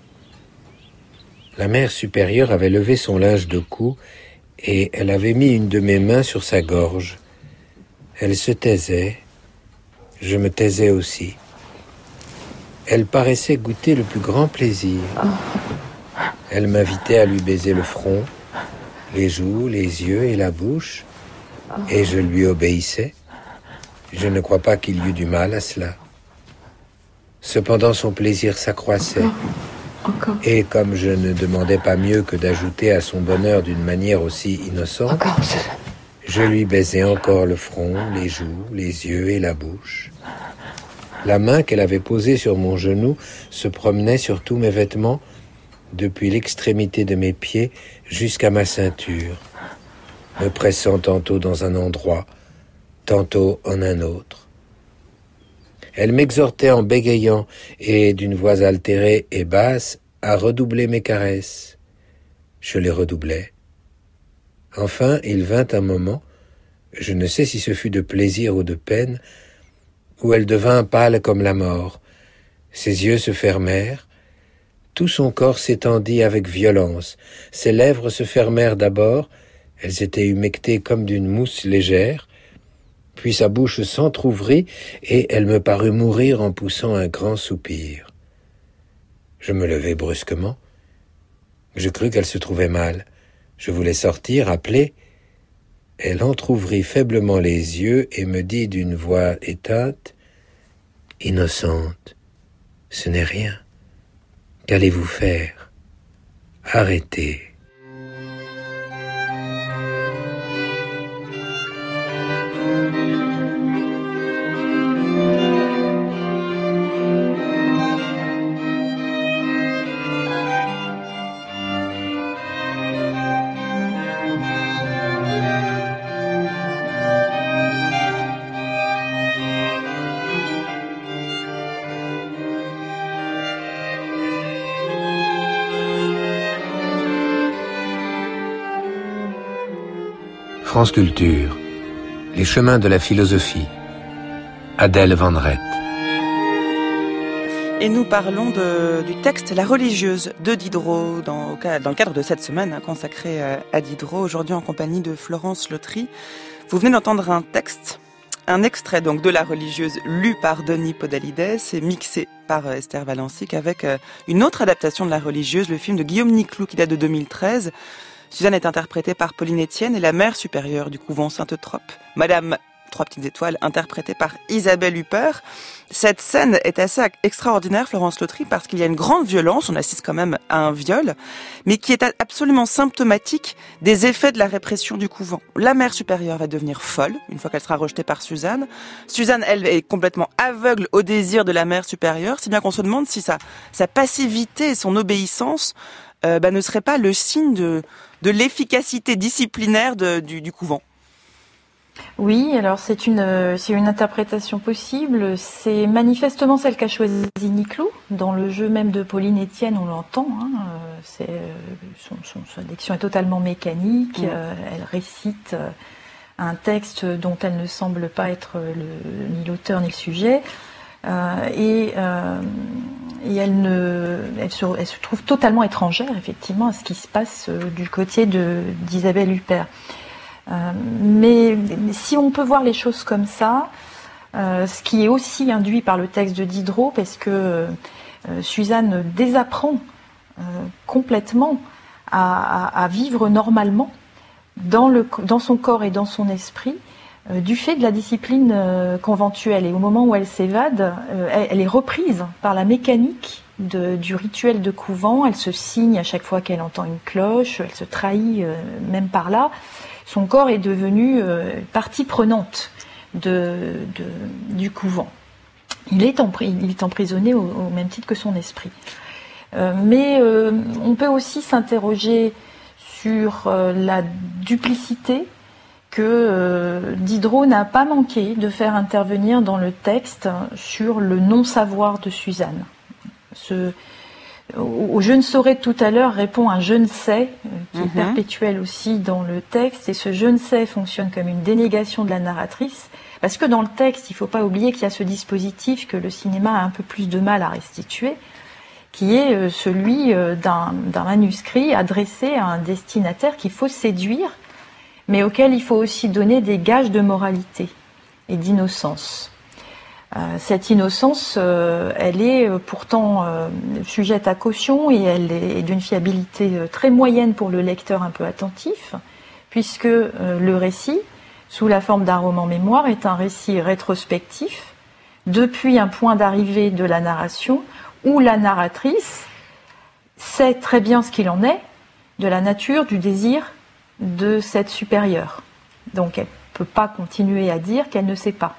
La mère supérieure avait levé son linge de cou et elle avait mis une de mes mains sur sa gorge. Elle se taisait. Je me taisais aussi. Elle paraissait goûter le plus grand plaisir. Elle m'invitait à lui baiser le front, les joues, les yeux et la bouche, et je lui obéissais. Je ne crois pas qu'il y eût du mal à cela. Cependant, son plaisir s'accroissait. Encore. Et comme je ne demandais pas mieux que d'ajouter à son bonheur d'une manière aussi innocente, Encore. je lui baisais encore le front, les joues, les yeux et la bouche. La main qu'elle avait posée sur mon genou se promenait sur tous mes vêtements, depuis l'extrémité de mes pieds jusqu'à ma ceinture, me pressant tantôt dans un endroit, tantôt en un autre. Elle m'exhortait en bégayant et d'une voix altérée et basse à redoubler mes caresses. Je les redoublais. Enfin, il vint un moment, je ne sais si ce fut de plaisir ou de peine, où elle devint pâle comme la mort. Ses yeux se fermèrent, tout son corps s'étendit avec violence. Ses lèvres se fermèrent d'abord, elles étaient humectées comme d'une mousse légère, puis sa bouche s'entr'ouvrit et elle me parut mourir en poussant un grand soupir. Je me levai brusquement. Je crus qu'elle se trouvait mal. Je voulais sortir, appeler. Elle entr'ouvrit faiblement les yeux et me dit d'une voix éteinte, « Innocente, ce n'est rien. Qu'allez-vous faire? Arrêtez. » France Culture, les chemins de la philosophie, Adèle Van Rett. Et nous parlons de, du texte La religieuse de Diderot dans, dans le cadre de cette semaine hein, consacrée à, à Diderot, aujourd'hui en compagnie de Florence Lautry. Vous venez d'entendre un texte, un extrait donc de La religieuse lu par Denis Podalides et mixé par Esther Valencic avec une autre adaptation de La religieuse, le film de Guillaume Niclou qui date de deux mille treize. Suzanne est interprétée par Pauline Etienne et la mère supérieure du couvent Sainte-Trope, Madame Trois petites étoiles, interprétée par Isabelle Huppert. Cette scène est assez extraordinaire, Florence Lautry, parce qu'il y a une grande violence, on assiste quand même à un viol, mais qui est absolument symptomatique des effets de la répression du couvent. La mère supérieure va devenir folle, une fois qu'elle sera rejetée par Suzanne. Suzanne, elle, est complètement aveugle au désir de la mère supérieure, si bien qu'on se demande si sa, sa passivité et son obéissance euh, bah, ne seraient pas le signe de, de l'efficacité disciplinaire de, du, du couvent. Oui, alors c'est une, c'est une interprétation possible. C'est manifestement celle qu'a choisie Niclou. Dans le jeu même de Pauline Etienne, on l'entend. Hein, c'est, son, son, son diction est totalement mécanique. Mmh. Euh, elle récite un texte dont elle ne semble pas être le, ni l'auteur ni le sujet. Euh, et, euh, et elle, ne, elle, se, elle se trouve totalement étrangère, effectivement, à ce qui se passe du côté de, d'Isabelle Huppert. Euh, mais si on peut voir les choses comme ça, euh, ce qui est aussi induit par le texte de Diderot, parce que euh, Suzanne désapprend euh, complètement à, à, à vivre normalement dans, le, dans son corps et dans son esprit, euh, du fait de la discipline euh, conventuelle. Et au moment où elle s'évade, euh, elle, elle est reprise par la mécanique de, du rituel de couvent. Elle se signe à chaque fois qu'elle entend une cloche, elle se trahit euh, même par là. Son corps est devenu euh, partie prenante de, de, du couvent. Il est, empr- il est emprisonné au, au même titre que son esprit. Euh, mais euh, on peut aussi s'interroger sur euh, la duplicité que euh, Diderot n'a pas manqué de faire intervenir dans le texte sur le non-savoir de Suzanne. Ce, Au je ne saurais tout à l'heure répond un je ne sais, qui est mmh. perpétuel aussi dans le texte, et ce je ne sais fonctionne comme une dénégation de la narratrice, parce que dans le texte, il ne faut pas oublier qu'il y a ce dispositif que le cinéma a un peu plus de mal à restituer, qui est celui d'un, d'un manuscrit adressé à un destinataire qu'il faut séduire, mais auquel il faut aussi donner des gages de moralité et d'innocence. Euh, cette innocence, euh, elle est euh, pourtant euh, sujette à caution et elle est d'une fiabilité euh, très moyenne pour le lecteur un peu attentif, puisque euh, le récit, sous la forme d'un roman mémoire, est un récit rétrospectif depuis un point d'arrivée de la narration où la narratrice sait très bien ce qu'il en est de la nature du désir de cette supérieure. Donc elle ne peut pas continuer à dire qu'elle ne sait pas.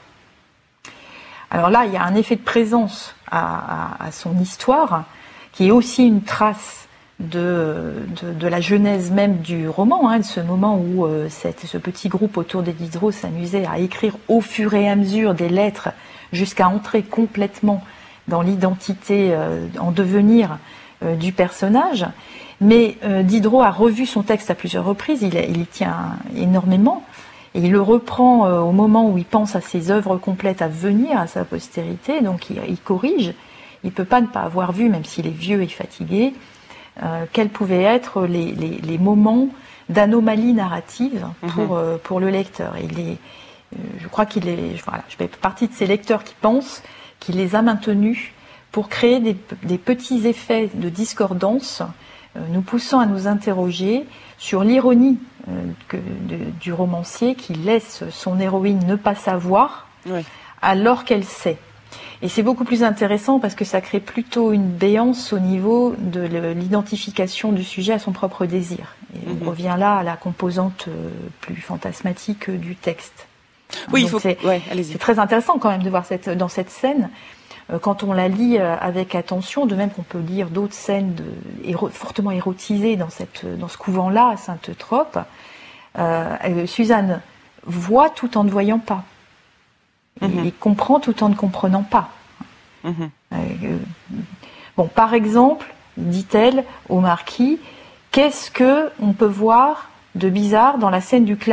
Alors là, il y a un effet de présence à, à, à son histoire, qui est aussi une trace de, de, de la genèse même du roman, hein, de ce moment où euh, cette, ce petit groupe autour de Diderot s'amusait à écrire au fur et à mesure des lettres jusqu'à entrer complètement dans l'identité euh, en devenir euh, du personnage. Mais euh, Diderot a revu son texte à plusieurs reprises, il, il y tient énormément. Et il le reprend euh, au moment où il pense à ses œuvres complètes à venir, à sa postérité, donc il, il corrige. Il ne peut pas ne pas avoir vu, même s'il est vieux et fatigué, euh, quels pouvaient être les, les, les moments d'anomalie narrative pour, mmh. euh, pour le lecteur. Et il est, euh, je crois qu'il est, voilà, je fais partie de ces lecteurs qui pensent qu'il les a maintenus pour créer des, des petits effets de discordance, euh, nous poussant à nous interroger sur l'ironie euh, que, de, du romancier qui laisse son héroïne ne pas savoir oui. alors qu'elle sait. Et c'est beaucoup plus intéressant parce que ça crée plutôt une béance au niveau de l'identification du sujet à son propre désir. Et mm-hmm. on revient là à la composante euh, plus fantasmatique du texte. Oui, Donc il faut... c'est, ouais, allez-y. C'est très intéressant quand même de voir cette, dans cette scène, euh, quand on la lit euh, avec attention, de même qu'on peut lire d'autres scènes de, éro, fortement érotisées dans, cette, dans ce couvent-là, à Sainte-Trope, euh, euh, Suzanne voit tout en ne voyant pas. Mm-hmm. Et comprend tout en ne comprenant pas. Mm-hmm. Euh, euh, bon, par exemple, dit-elle au marquis, qu'est-ce que on peut voir de bizarre dans la scène du clavecin ?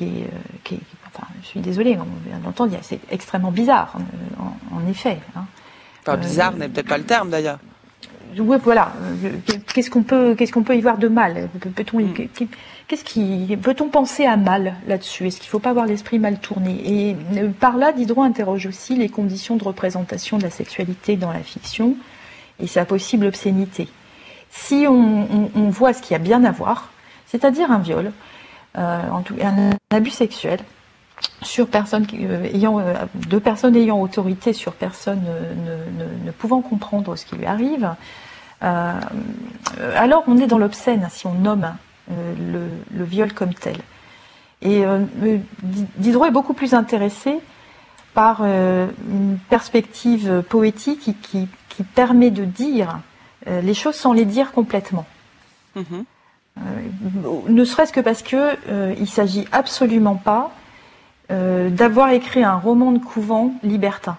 qui est, qui est enfin, je suis désolée, bien entendu, c'est extrêmement bizarre, en, en effet. Hein. Enfin, bizarre euh, n'est peut-être pas le terme d'ailleurs. Oui, voilà. Qu'est-ce qu'on peut, qu'est-ce qu'on peut y voir de mal ? Peut-on, mm. qu'est-ce qui, peut-on penser à mal là-dessus ? Est-ce qu'il ne faut pas avoir l'esprit mal tourné ? Et par là, Diderot interroge aussi les conditions de représentation de la sexualité dans la fiction et sa possible obscénité. Si on, on, on voit ce qu'il y a bien à voir, c'est-à-dire un viol, euh, en tout, un abus sexuel sur personne euh, ayant euh, deux personnes ayant autorité sur personne euh, ne, ne, ne pouvant comprendre ce qui lui arrive, euh, alors on est dans l'obscène si on nomme euh, le, le viol comme tel. Et euh, Diderot est beaucoup plus intéressé par euh, une perspective poétique qui, qui, qui permet de dire euh, les choses sans les dire complètement. Mmh. Euh, ne serait-ce que parce que euh, il s'agit absolument pas Euh, d'avoir écrit un roman de couvent libertin,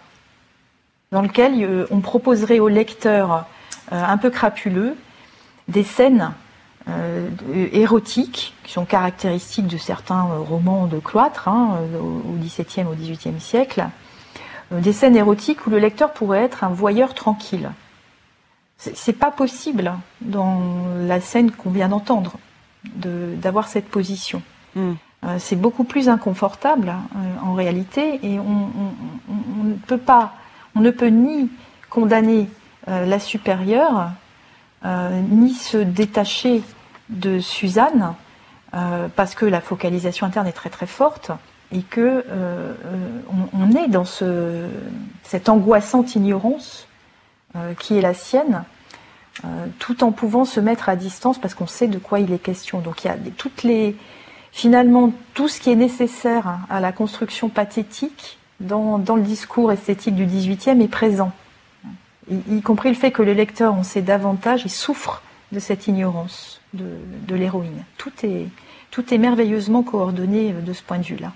dans lequel euh, on proposerait au lecteur euh, un peu crapuleux des scènes euh, érotiques qui sont caractéristiques de certains euh, romans de cloître hein, au dix-septième, au dix-huitième siècle, euh, des scènes érotiques où le lecteur pourrait être un voyeur tranquille. C'est, c'est pas possible dans la scène qu'on vient d'entendre de, d'avoir cette position. Mm. C'est beaucoup plus inconfortable euh, en réalité, et on, on, on, on ne peut pas, on ne peut ni condamner euh, la supérieure, euh, ni se détacher de Suzanne, euh, parce que la focalisation interne est très très forte, et que euh, on, on est dans ce, cette angoissante ignorance euh, qui est la sienne, euh, tout en pouvant se mettre à distance parce qu'on sait de quoi il est question. Donc il y a toutes les Finalement, tout ce qui est nécessaire à la construction pathétique dans, dans le discours esthétique du dix-huitième est présent. Y, y compris le fait que le lecteur en sait davantage, il souffre de cette ignorance de, de l'héroïne. Tout est, tout est merveilleusement coordonné de ce point de vue-là.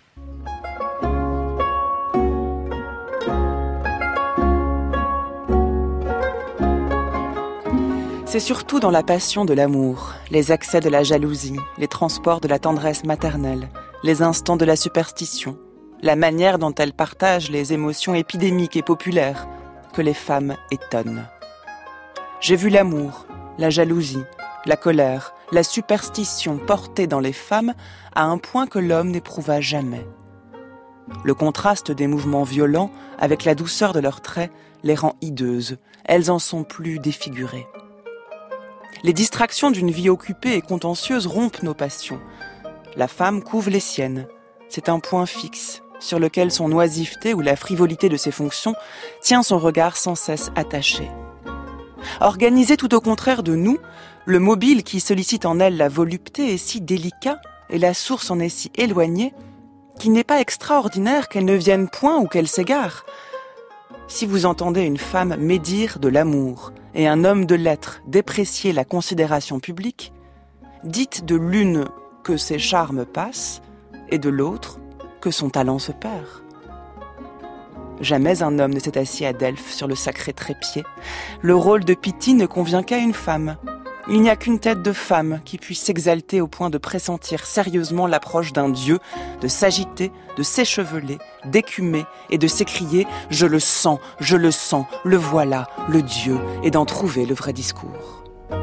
C'est surtout dans la passion de l'amour, les accès de la jalousie, les transports de la tendresse maternelle, les instants de la superstition, la manière dont elles partagent les émotions épidémiques et populaires que les femmes étonnent. J'ai vu l'amour, la jalousie, la colère, la superstition portées dans les femmes à un point que l'homme n'éprouva jamais. Le contraste des mouvements violents avec la douceur de leurs traits les rend hideuses, elles en sont plus défigurées. Les distractions d'une vie occupée et contentieuse rompent nos passions. La femme couve les siennes. C'est un point fixe, sur lequel son oisiveté ou la frivolité de ses fonctions tient son regard sans cesse attaché. Organisé tout au contraire de nous, le mobile qui sollicite en elle la volupté est si délicat et la source en est si éloignée qu'il n'est pas extraordinaire qu'elle ne vienne point ou qu'elle s'égare. Si vous entendez une femme médire de l'amour et un homme de lettres déprécier la considération publique, dites de l'une que ses charmes passent et de l'autre que son talent se perd. Jamais un homme ne s'est assis à Delphes sur le sacré trépied. Le rôle de Pythie ne convient qu'à une femme. Il n'y a qu'une tête de femme qui puisse s'exalter au point de pressentir sérieusement l'approche d'un dieu, de s'agiter, de s'écheveler, d'écumer et de s'écrier « Je le sens, je le sens, le voilà, le dieu » et d'en trouver le vrai discours.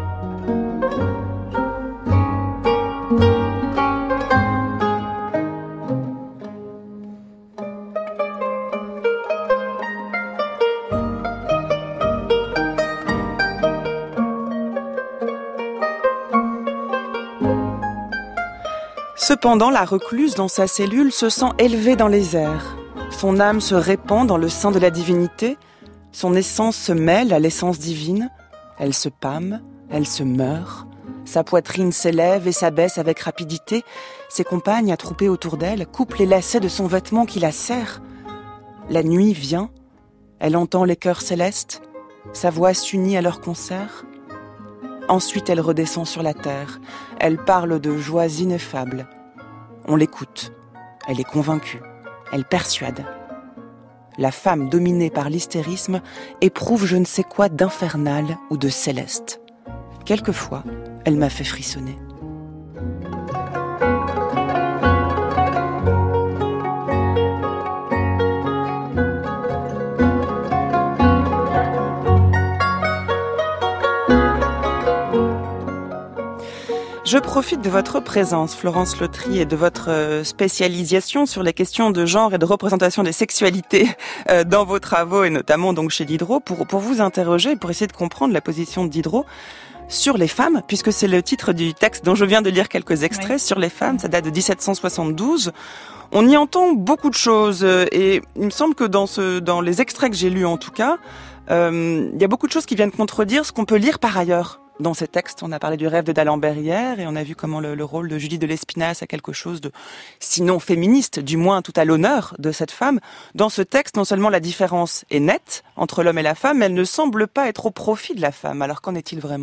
Cependant, la recluse dans sa cellule se sent élevée dans les airs. Son âme se répand dans le sein de la divinité, son essence se mêle à l'essence divine, elle se pâme, elle se meurt, sa poitrine s'élève et s'abaisse avec rapidité, ses compagnes attroupées autour d'elle coupent les lacets de son vêtement qui la serre. La nuit vient, elle entend les chœurs célestes, sa voix s'unit à leur concert. Ensuite, elle redescend sur la terre. Elle parle de joies ineffables. On l'écoute. Elle est convaincue. Elle persuade. La femme dominée par l'hystérisme éprouve je ne sais quoi d'infernal ou de céleste. Quelquefois, elle m'a fait frissonner. Je profite de votre présence, Florence Lautry, et de votre spécialisation sur les questions de genre et de représentation des sexualités dans vos travaux, et notamment donc chez Diderot, pour, pour vous interroger, pour essayer de comprendre la position de Diderot sur les femmes, puisque c'est le titre du texte dont je viens de lire quelques extraits, oui. Sur les femmes, ça date de dix-sept cent soixante-douze. On y entend beaucoup de choses, et il me semble que dans, ce, dans les extraits que j'ai lus en tout cas, euh, il y a beaucoup de choses qui viennent contredire ce qu'on peut lire par ailleurs. Dans ces textes, on a parlé du rêve de d'Alembert hier, et on a vu comment le, le rôle de Julie de Lespinasse a quelque chose de, sinon féministe, du moins tout à l'honneur de cette femme. Dans ce texte, non seulement la différence est nette entre l'homme et la femme, mais elle ne semble pas être au profit de la femme. Alors qu'en est-il vraiment ?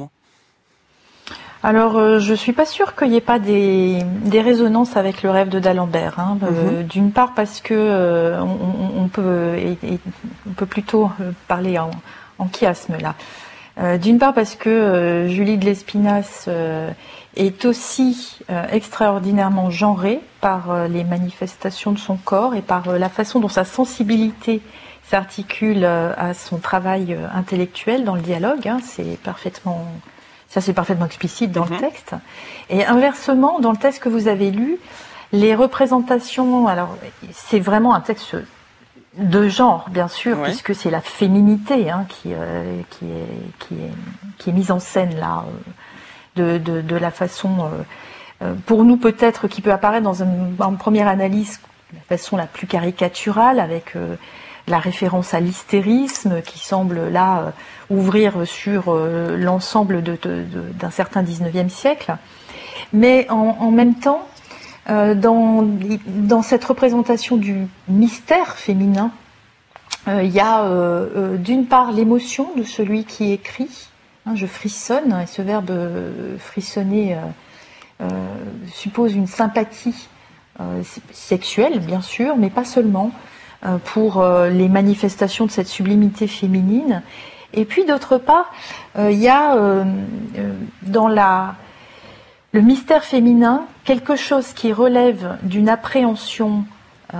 Alors, euh, je suis pas sûre qu'il n'y ait pas des, des résonances avec le rêve de d'Alembert. Hein. Euh, mm-hmm. D'une part parce que euh, on, on peut, et, et, on peut plutôt parler en, en chiasme là. Euh, d'une part parce que euh, Julie de Lespinasse euh, est aussi euh, extraordinairement genrée par euh, les manifestations de son corps et par euh, la façon dont sa sensibilité s'articule euh, à son travail euh, intellectuel dans le dialogue. Hein, c'est parfaitement, ça c'est parfaitement explicite dans mm-hmm. le texte. Et inversement, dans le texte que vous avez lu, les représentations, alors c'est vraiment un texte de genre, bien sûr, ouais. puisque c'est la féminité hein, qui, euh, qui, est, qui, est, qui est mise en scène là, euh, de, de, de la façon, euh, euh, pour nous peut-être, qui peut apparaître dans une, une première analyse, la façon la plus caricaturale, avec euh, la référence à l'hystérisme, qui semble là euh, ouvrir sur euh, l'ensemble de, de, de, d'un certain dix-neuvième siècle. Mais en, en même temps, Euh, dans, dans cette représentation du mystère féminin, euh, il y a euh, euh, d'une part l'émotion de celui qui écrit, hein, je frissonne, et ce verbe euh, frissonner euh, euh, suppose une sympathie euh, sexuelle, bien sûr, mais pas seulement, euh, pour euh, les manifestations de cette sublimité féminine. Et puis d'autre part, euh, il y a euh, euh, dans la... le mystère féminin, quelque chose qui relève d'une appréhension euh,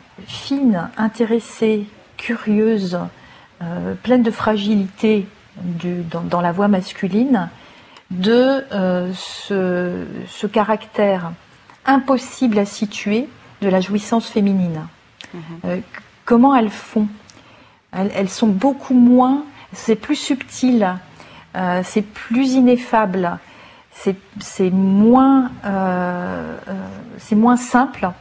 fine, intéressée, curieuse, euh, pleine de fragilité du, dans, dans la voix masculine, de euh, ce, ce caractère impossible à situer de la jouissance féminine. Mmh. Euh, comment elles font ? elles, elles sont beaucoup moins, c'est plus subtil, euh, c'est plus ineffable. C'est, c'est, moins, euh, euh, c'est moins simple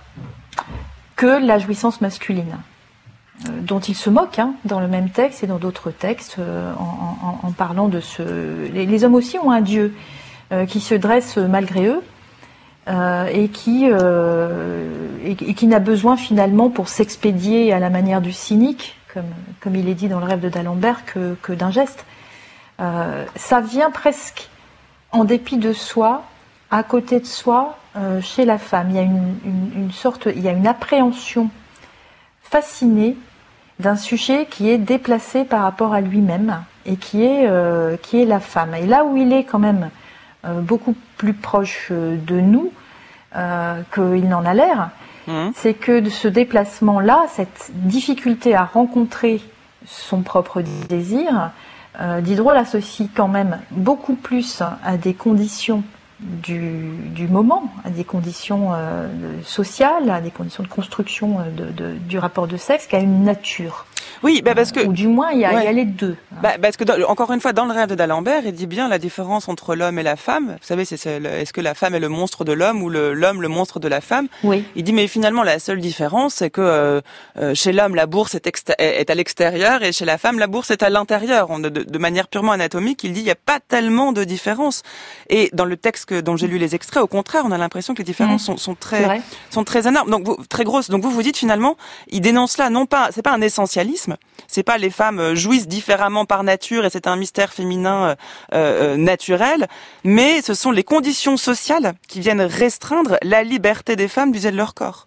que la jouissance masculine, euh, dont il se moque hein, dans le même texte et dans d'autres textes, euh, en, en, en parlant de ce... Les, les hommes aussi ont un dieu euh, qui se dresse malgré eux euh, et, qui, euh, et, et qui n'a besoin finalement pour s'expédier à la manière du cynique, comme, comme il est dit dans le rêve de d'Alembert, que, que d'un geste. Euh, ça vient presque... en dépit de soi, à côté de soi, euh, chez la femme. Il y a une, une, une sorte, il y a une appréhension fascinée d'un sujet qui est déplacé par rapport à lui-même et qui est, euh, qui est la femme. Et là où il est quand même euh, beaucoup plus proche de nous euh, qu'il n'en a l'air, mmh. c'est que de ce déplacement-là, cette difficulté à rencontrer son propre désir, Euh, Diderot l'associe quand même beaucoup plus à des conditions du, du moment, à des conditions euh, sociales, à des conditions de construction de, de, du rapport de sexe qu'à une nature. Oui, bah parce que... Ou du moins, il y a, ouais. il y a les deux. Bah, parce que, dans, encore une fois, dans le rêve de d'Alembert, il dit bien la différence entre l'homme et la femme. Vous savez, c'est, c'est, est-ce que la femme est le monstre de l'homme ou le, l'homme le monstre de la femme ? Oui. Il dit, mais finalement, la seule différence, c'est que euh, chez l'homme, la bourse est, exté- est à l'extérieur et chez la femme, la bourse est à l'intérieur. On, de, de manière purement anatomique, il dit, il n'y a pas tellement de différence. Et dans le texte que, dont j'ai lu les extraits, au contraire, on a l'impression que les différences mmh. sont, sont très, sont très énormes, donc vous, très grosses. Donc vous vous dites finalement, il dénonce là, non pas, c'est pas un essentialisme, c'est pas les femmes jouissent différemment par nature et c'est un mystère féminin euh, euh, naturel, mais ce sont les conditions sociales qui viennent restreindre la liberté des femmes d'user de leur corps.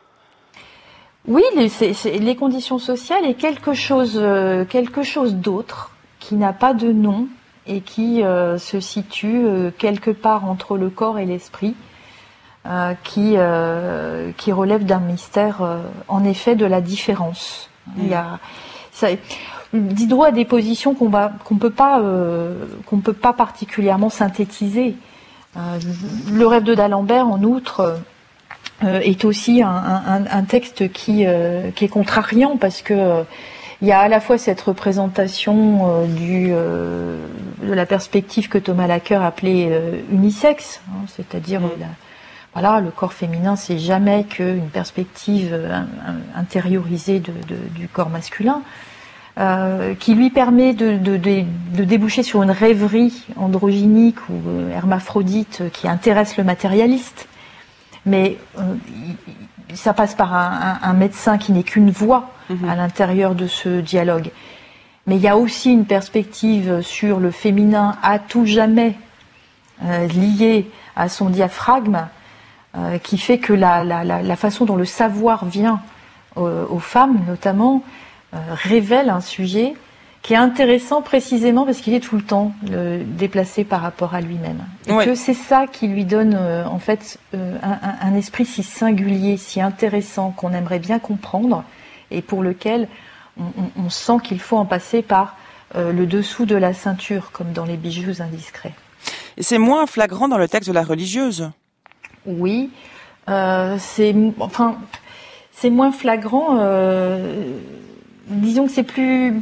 Oui, les, c'est, c'est, les conditions sociales est quelque chose, euh, quelque chose d'autre qui n'a pas de nom et qui euh, se situe euh, quelque part entre le corps et l'esprit, euh, qui, euh, qui relève d'un mystère, euh, en effet, de la différence. Mmh. Il y a, ça, Diderot a des positions qu'on va, qu'on peut pas, euh, qu'on peut pas particulièrement synthétiser. Euh, le rêve de d'Alembert, en outre, euh, est aussi un, un, un texte qui, euh, qui est contrariant parce que euh, il y a à la fois cette représentation euh, du, euh, de la perspective que Thomas Laqueur appelait euh, unisexe, hein, c'est-à-dire mmh. la, voilà, le corps féminin, c'est jamais qu'une perspective euh, intériorisée de, de, du corps masculin, euh, qui lui permet de, de, de, de déboucher sur une rêverie androgynique ou euh, hermaphrodite qui intéresse le matérialiste. Mais euh, ça passe par un, un, un médecin qui n'est qu'une voix mmh. à l'intérieur de ce dialogue. Mais il y a aussi une perspective sur le féminin à tout jamais euh, lié à son diaphragme, euh, qui fait que la, la, la, la façon dont le savoir vient euh, aux femmes, notamment, euh, révèle un sujet qui est intéressant précisément parce qu'il est tout le temps euh, déplacé par rapport à lui-même. Et oui. que c'est ça qui lui donne euh, en fait euh, un, un esprit si singulier, si intéressant, qu'on aimerait bien comprendre et pour lequel on, on, on sent qu'il faut en passer par euh, le dessous de la ceinture, comme dans les bijoux indiscrets. Et c'est moins flagrant dans le texte de la religieuse. Oui, euh, c'est enfin c'est moins flagrant. Euh, disons que c'est plus.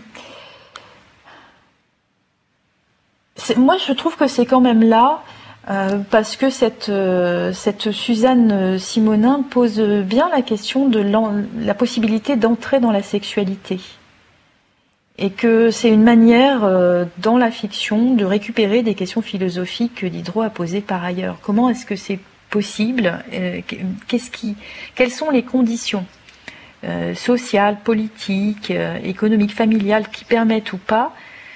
C'est, moi, je trouve que c'est quand même là, euh, parce que cette, euh, cette Suzanne Simonin pose bien la question de la possibilité d'entrer dans la sexualité. Et que c'est une manière, euh, dans la fiction, de récupérer des questions philosophiques que Diderot a posées par ailleurs. Comment est-ce que c'est possible ? euh, qu'est-ce qui, Quelles sont les conditions euh, sociales, politiques, euh, économiques, familiales qui permettent ou pas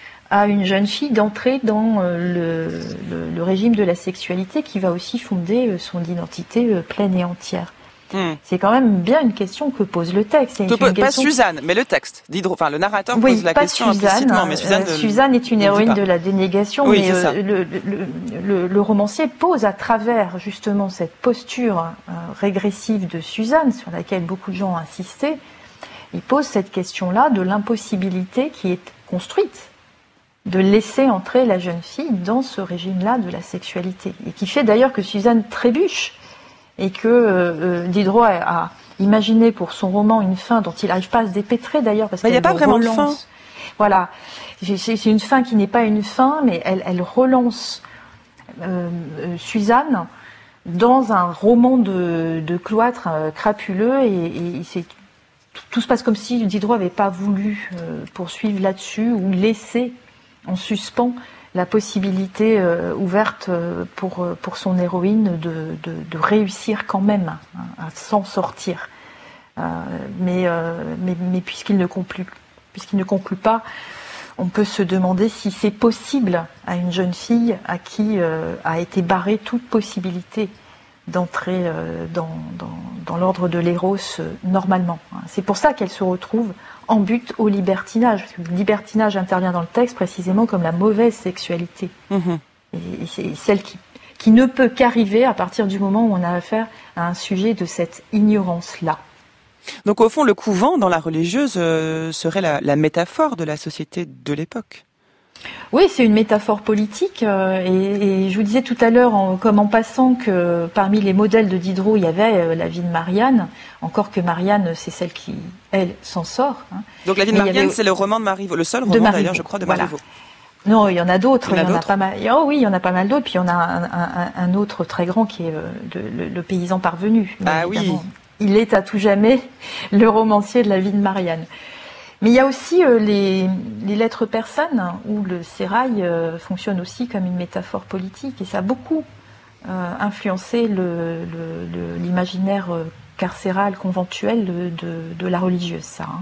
à une jeune fille d'entrer dans le, le, le régime de la sexualité qui va aussi fonder son identité pleine et entière. Mmh. C'est quand même bien une question que pose le texte. C'est pas question... Suzanne, mais le texte. Diderot, enfin le narrateur oui, pose la pas question Suzanne, implicitement, mais Suzanne. Euh, Suzanne est une héroïne de la dénégation, oui, mais euh, le, le, le, le romancier pose à travers justement cette posture euh, régressive de Suzanne, sur laquelle beaucoup de gens ont insisté, il pose cette question-là de l'impossibilité qui est construite de laisser entrer la jeune fille dans ce régime-là de la sexualité. Et qui fait d'ailleurs que Suzanne trébuche et que euh, Diderot a, a imaginé pour son roman une fin dont il n'arrive pas à se dépêtrer d'ailleurs. Parce qu'il n'y a pas vraiment relance. de fin. Voilà. C'est une fin qui n'est pas une fin, mais elle, elle relance euh, Suzanne dans un roman de, de cloître euh, crapuleux et, et c'est, tout se passe comme si Diderot n'avait pas voulu euh, poursuivre là-dessus ou laisser en suspens la possibilité euh, ouverte euh, pour, pour son héroïne de, de, de réussir quand même hein, à s'en sortir. Euh, mais, euh, mais, mais puisqu'il ne conclut, puisqu'il ne conclut pas, on peut se demander si c'est possible à une jeune fille à qui euh, a été barrée toute possibilité d'entrer euh, dans, dans, dans l'ordre de l'éros euh, normalement. C'est pour ça qu'elle se retrouve en but au libertinage. Parce que le libertinage intervient dans le texte précisément comme la mauvaise sexualité. Mmh. Et, et c'est celle qui, qui ne peut qu'arriver à partir du moment où on a affaire à un sujet de cette ignorance-là. Donc au fond, le couvent dans la religieuse euh, serait la, la métaphore de la société de l'époque. Oui, c'est une métaphore politique euh, et, et je vous disais tout à l'heure, en, comme en passant, que parmi les modèles de Diderot, il y avait euh, la vie de Marianne, encore que Marianne, c'est celle qui, elle, s'en sort. Hein. Donc la vie de Marianne, avait... c'est le roman de Marivaux, le seul roman d'ailleurs, je crois, de Marivaux. Voilà. Non, il y en a d'autres, il y, il y en a pas mal. Oh oui, il y en a pas mal d'autres, puis il y en a un, un, un autre très grand qui est euh, le, le, le paysan parvenu. Ah oui. Il est à tout jamais le romancier de la vie de Marianne. Mais il y a aussi euh, les, les lettres persanes, où le sérail euh, fonctionne aussi comme une métaphore politique, et ça a beaucoup euh, influencé le, le, le, l'imaginaire euh, carcéral, conventuel de, de, de la religieuse, ça. Hein.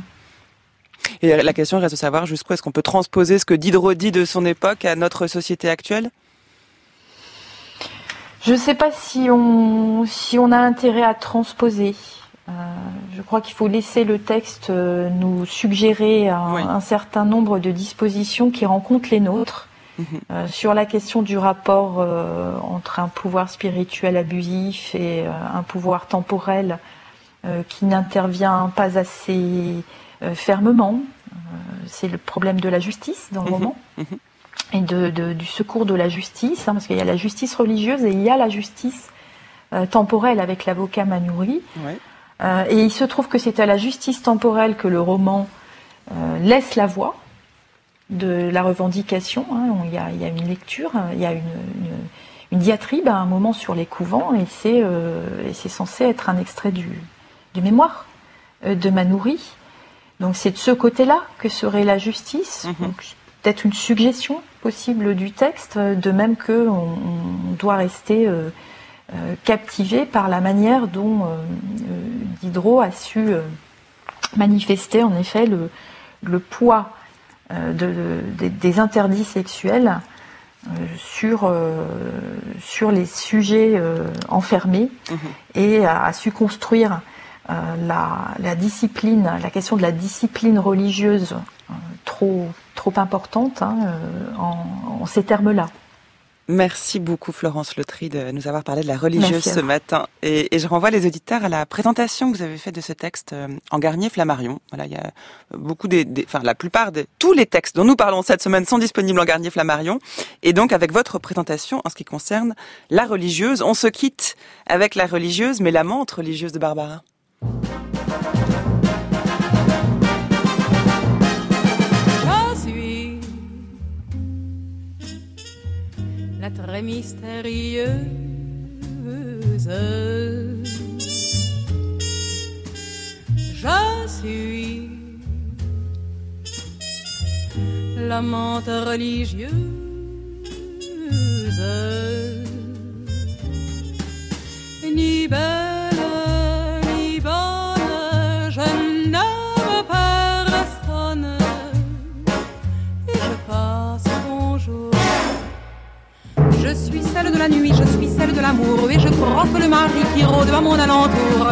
Et la question reste de savoir jusqu'où est-ce qu'on peut transposer ce que Diderot dit de son époque à notre société actuelle ? Je ne sais pas si on, si on a intérêt à transposer. Euh, je crois qu'il faut laisser le texte euh, nous suggérer un, oui. un certain nombre de dispositions qui rencontrent les nôtres mmh. euh, sur la question du rapport euh, entre un pouvoir spirituel abusif et euh, un pouvoir temporel euh, qui n'intervient pas assez euh, fermement. Euh, c'est le problème de la justice dans le mmh. roman. Mmh. et de, de, du secours de la justice, hein, parce qu'il y a la justice religieuse et il y a la justice euh, temporelle avec l'avocat Manoury. Ouais. Euh, et il se trouve que c'est à la justice temporelle que le roman euh, laisse la voie de la revendication. Hein. Il y a, il y a une lecture, il y a une, une, une diatribe à un moment sur les couvents, et c'est, euh, et c'est censé être un extrait du, du mémoire euh, de Manoury. Donc c'est de ce côté-là que serait la justice. Mm-hmm. Donc, peut-être une suggestion possible du texte, de même qu'on on doit rester euh, euh, captivé par la manière dont euh, euh, Diderot a su euh, manifester en effet le, le poids euh, de, de, des interdits sexuels euh, sur, euh, sur les sujets euh, enfermés, mmh. et a, a su construire euh, la, la discipline, la question de la discipline religieuse euh, trop, trop importante, hein, euh, en, en ces termes-là. Merci beaucoup Florence Lautry de nous avoir parlé de la religieuse ce matin. Et, et je renvoie les auditeurs à la présentation que vous avez faite de ce texte en Garnier-Flammarion. Voilà, il y a beaucoup des, des, enfin la plupart des, tous les textes dont nous parlons cette semaine sont disponibles en Garnier-Flammarion. Et donc avec votre présentation en ce qui concerne la religieuse, on se quitte avec la religieuse, mais l'amante religieuse de Barbara. La très mystérieuse, je suis l'amante religieuse, ni belle ni bonne, je n'aime personne, et je passe mon jour. Je suis celle de la nuit, je suis celle de l'amour, et je crois que le mari qui rôde à mon alentour.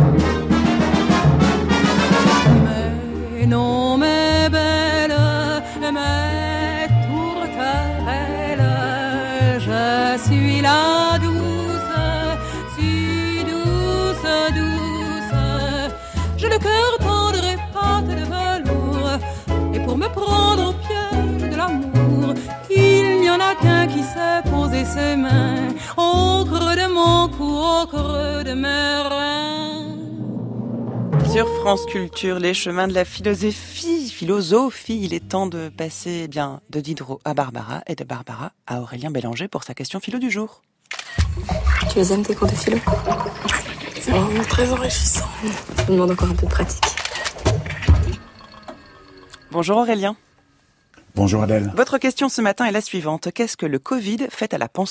Mais non, mais belle, mais tourterelle, je suis la douce, si douce, douce. J'ai le cœur tendre et pâte de velours, et pour me prendre au piège de l'amour, il n'y en a qu'un qui sait poser ses mains au creux de mon cou, au creux de mes reins. Sur France Culture, les chemins de la philosophie, philosophie, il est temps de passer eh bien de Diderot à Barbara et de Barbara à Aurélien Bélanger pour sa question philo du jour. Tu les aimes tes cours de philo? C'est vraiment très enrichissant. Ça me demande encore un peu de pratique. Bonjour Aurélien. Bonjour Adèle. Votre question ce matin est la suivante. Qu'est-ce que le Covid fait à la pensée ?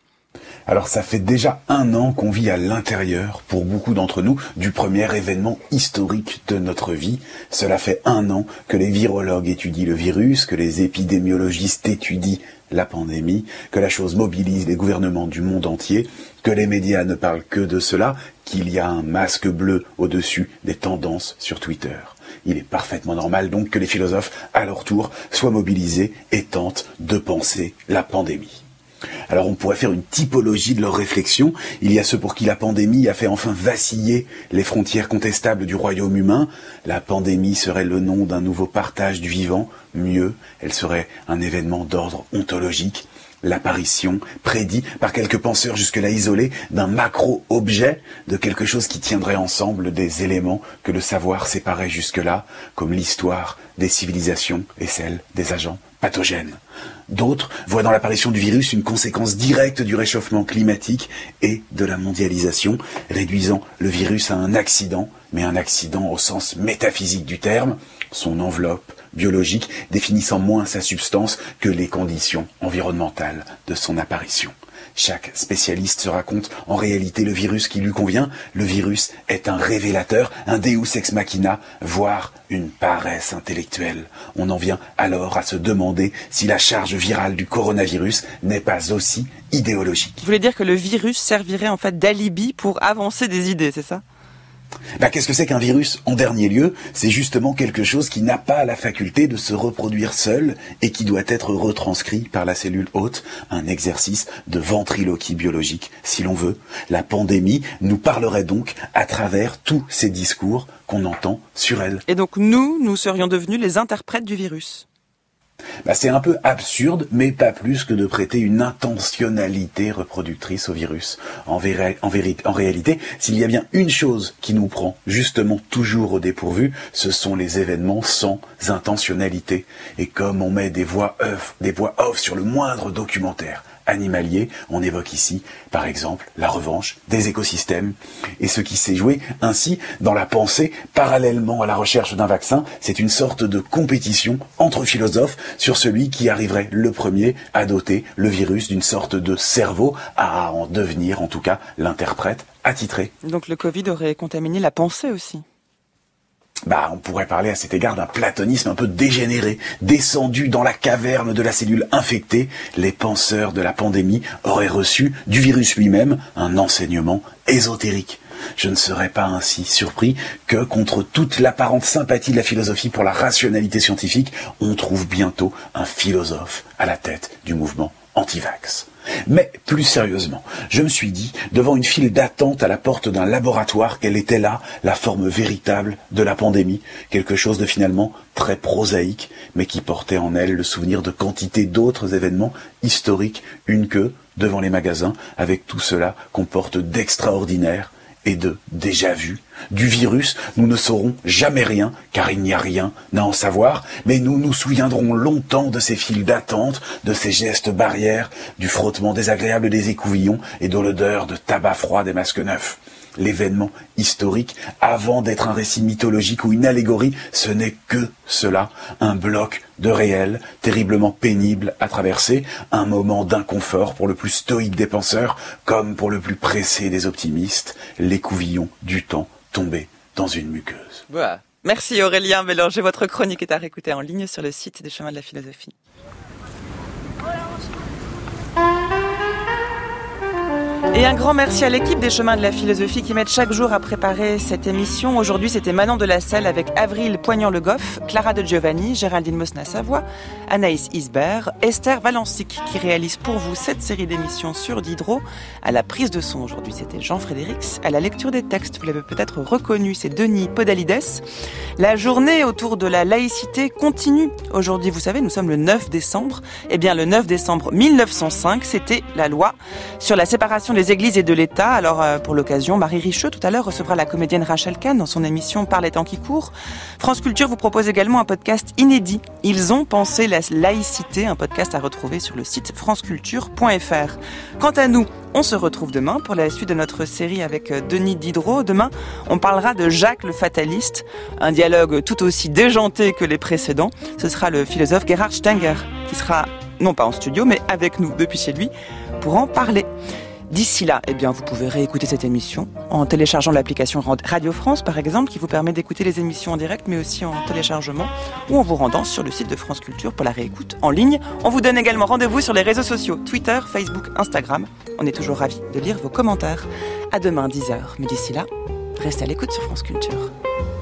Alors ça fait déjà un an qu'on vit à l'intérieur, pour beaucoup d'entre nous, du premier événement historique de notre vie. Cela fait un an que les virologues étudient le virus, que les épidémiologistes étudient la pandémie, que la chose mobilise les gouvernements du monde entier, que les médias ne parlent que de cela, qu'il y a un masque bleu au-dessus des tendances sur Twitter. Il est parfaitement normal donc que les philosophes, à leur tour, soient mobilisés et tentent de penser la pandémie. Alors on pourrait faire une typologie de leurs réflexions. Il y a ceux pour qui la pandémie a fait enfin vaciller les frontières contestables du royaume humain. La pandémie serait le nom d'un nouveau partage du vivant. Mieux, elle serait un événement d'ordre ontologique. L'apparition, prédit par quelques penseurs jusque-là isolés, d'un macro-objet, de quelque chose qui tiendrait ensemble des éléments que le savoir séparait jusque-là, comme l'histoire des civilisations et celle des agents pathogènes. D'autres voient dans l'apparition du virus une conséquence directe du réchauffement climatique et de la mondialisation, réduisant le virus à un accident, mais un accident au sens métaphysique du terme, son enveloppe biologique définissant moins sa substance que les conditions environnementales de son apparition. Chaque spécialiste se raconte en réalité le virus qui lui convient. Le virus est un révélateur, un deus ex machina, voire une paresse intellectuelle. On en vient alors à se demander si la charge virale du coronavirus n'est pas aussi idéologique. Vous voulez dire que le virus servirait en fait d'alibi pour avancer des idées, c'est ça ? Bah, qu'est-ce que c'est qu'un virus en dernier lieu ? C'est justement quelque chose qui n'a pas la faculté de se reproduire seul et qui doit être retranscrit par la cellule hôte, un exercice de ventriloquie biologique, si l'on veut. La pandémie nous parlerait donc à travers tous ces discours qu'on entend sur elle. Et donc nous, nous serions devenus les interprètes du virus ? Bah, c'est un peu absurde, mais pas plus que de prêter une intentionnalité reproductrice au virus. En, véri- en, véri- en réalité, s'il y a bien une chose qui nous prend justement toujours au dépourvu, ce sont les événements sans intentionnalité. Et comme on met des voix off, des voix off sur le moindre documentaire animalier, on évoque ici, par exemple, la revanche des écosystèmes. Et ce qui s'est joué ainsi dans la pensée, parallèlement à la recherche d'un vaccin, c'est une sorte de compétition entre philosophes sur celui qui arriverait le premier à doter le virus d'une sorte de cerveau, à en devenir en tout cas l'interprète attitré. Donc le Covid aurait contaminé la pensée aussi. Bah, on pourrait parler à cet égard d'un platonisme un peu dégénéré, descendu dans la caverne de la cellule infectée. Les penseurs de la pandémie auraient reçu du virus lui-même un enseignement ésotérique. Je ne serais pas ainsi surpris que, contre toute l'apparente sympathie de la philosophie pour la rationalité scientifique, on trouve bientôt un philosophe à la tête du mouvement anti-vax. Mais plus sérieusement, je me suis dit, devant une file d'attente à la porte d'un laboratoire, quelle était là la forme véritable de la pandémie, quelque chose de finalement très prosaïque, mais qui portait en elle le souvenir de quantité d'autres événements historiques, une queue devant les magasins, avec tout cela qu'on porte d'extraordinaire et de déjà vu. Du virus, nous ne saurons jamais rien, car il n'y a rien à en savoir, mais nous nous souviendrons longtemps de ces files d'attente, de ces gestes barrières, du frottement désagréable des écouvillons et de l'odeur de tabac froid des masques neufs. L'événement historique, avant d'être un récit mythologique ou une allégorie, ce n'est que cela, un bloc de réel, terriblement pénible à traverser, un moment d'inconfort pour le plus stoïque des penseurs, comme pour le plus pressé des optimistes, l'écouvillon du temps tombé dans une muqueuse. Voilà. Merci Aurélien Bélanger, votre chronique est à réécouter en ligne sur le site des Chemins de la Philosophie. Et un grand merci à l'équipe des Chemins de la Philosophie qui m'aide chaque jour à préparer cette émission. Aujourd'hui, c'était Manon de la Selle avec Avril Poignant-Le Goff, Clara de Giovanni, Géraldine Mosna-Savoie, Anaïs Isbert, Esther Valencic qui réalise pour vous cette série d'émissions sur Diderot. À la prise de son aujourd'hui, c'était Jean Frédérix. À la lecture des textes, vous l'avez peut-être reconnu, c'est Denis Podalides. La journée autour de la laïcité continue. Aujourd'hui, vous savez, nous sommes le neuf décembre. Eh bien, le neuf décembre mille neuf cent cinq, c'était la loi sur la séparation des églises et de l'État. Alors, euh, pour l'occasion, Marie Richeux, tout à l'heure, recevra la comédienne Rachel Kahn dans son émission Par les temps qui courent. France Culture vous propose également un podcast inédit. Ils ont pensé la laïcité, un podcast à retrouver sur le site franceculture point f r. Quant à nous, on se retrouve demain pour la suite de notre série avec Denis Diderot. Demain, on parlera de Jacques le fataliste, un dialogue tout aussi déjanté que les précédents. Ce sera le philosophe Gerhard Stenger qui sera, non pas en studio, mais avec nous depuis chez lui pour en parler. D'ici là, eh bien, vous pouvez réécouter cette émission en téléchargeant l'application Radio France, par exemple, qui vous permet d'écouter les émissions en direct, mais aussi en téléchargement, ou en vous rendant sur le site de France Culture pour la réécoute en ligne. On vous donne également rendez-vous sur les réseaux sociaux, Twitter, Facebook, Instagram. On est toujours ravis de lire vos commentaires. À demain, dix heures. Mais d'ici là, restez à l'écoute sur France Culture.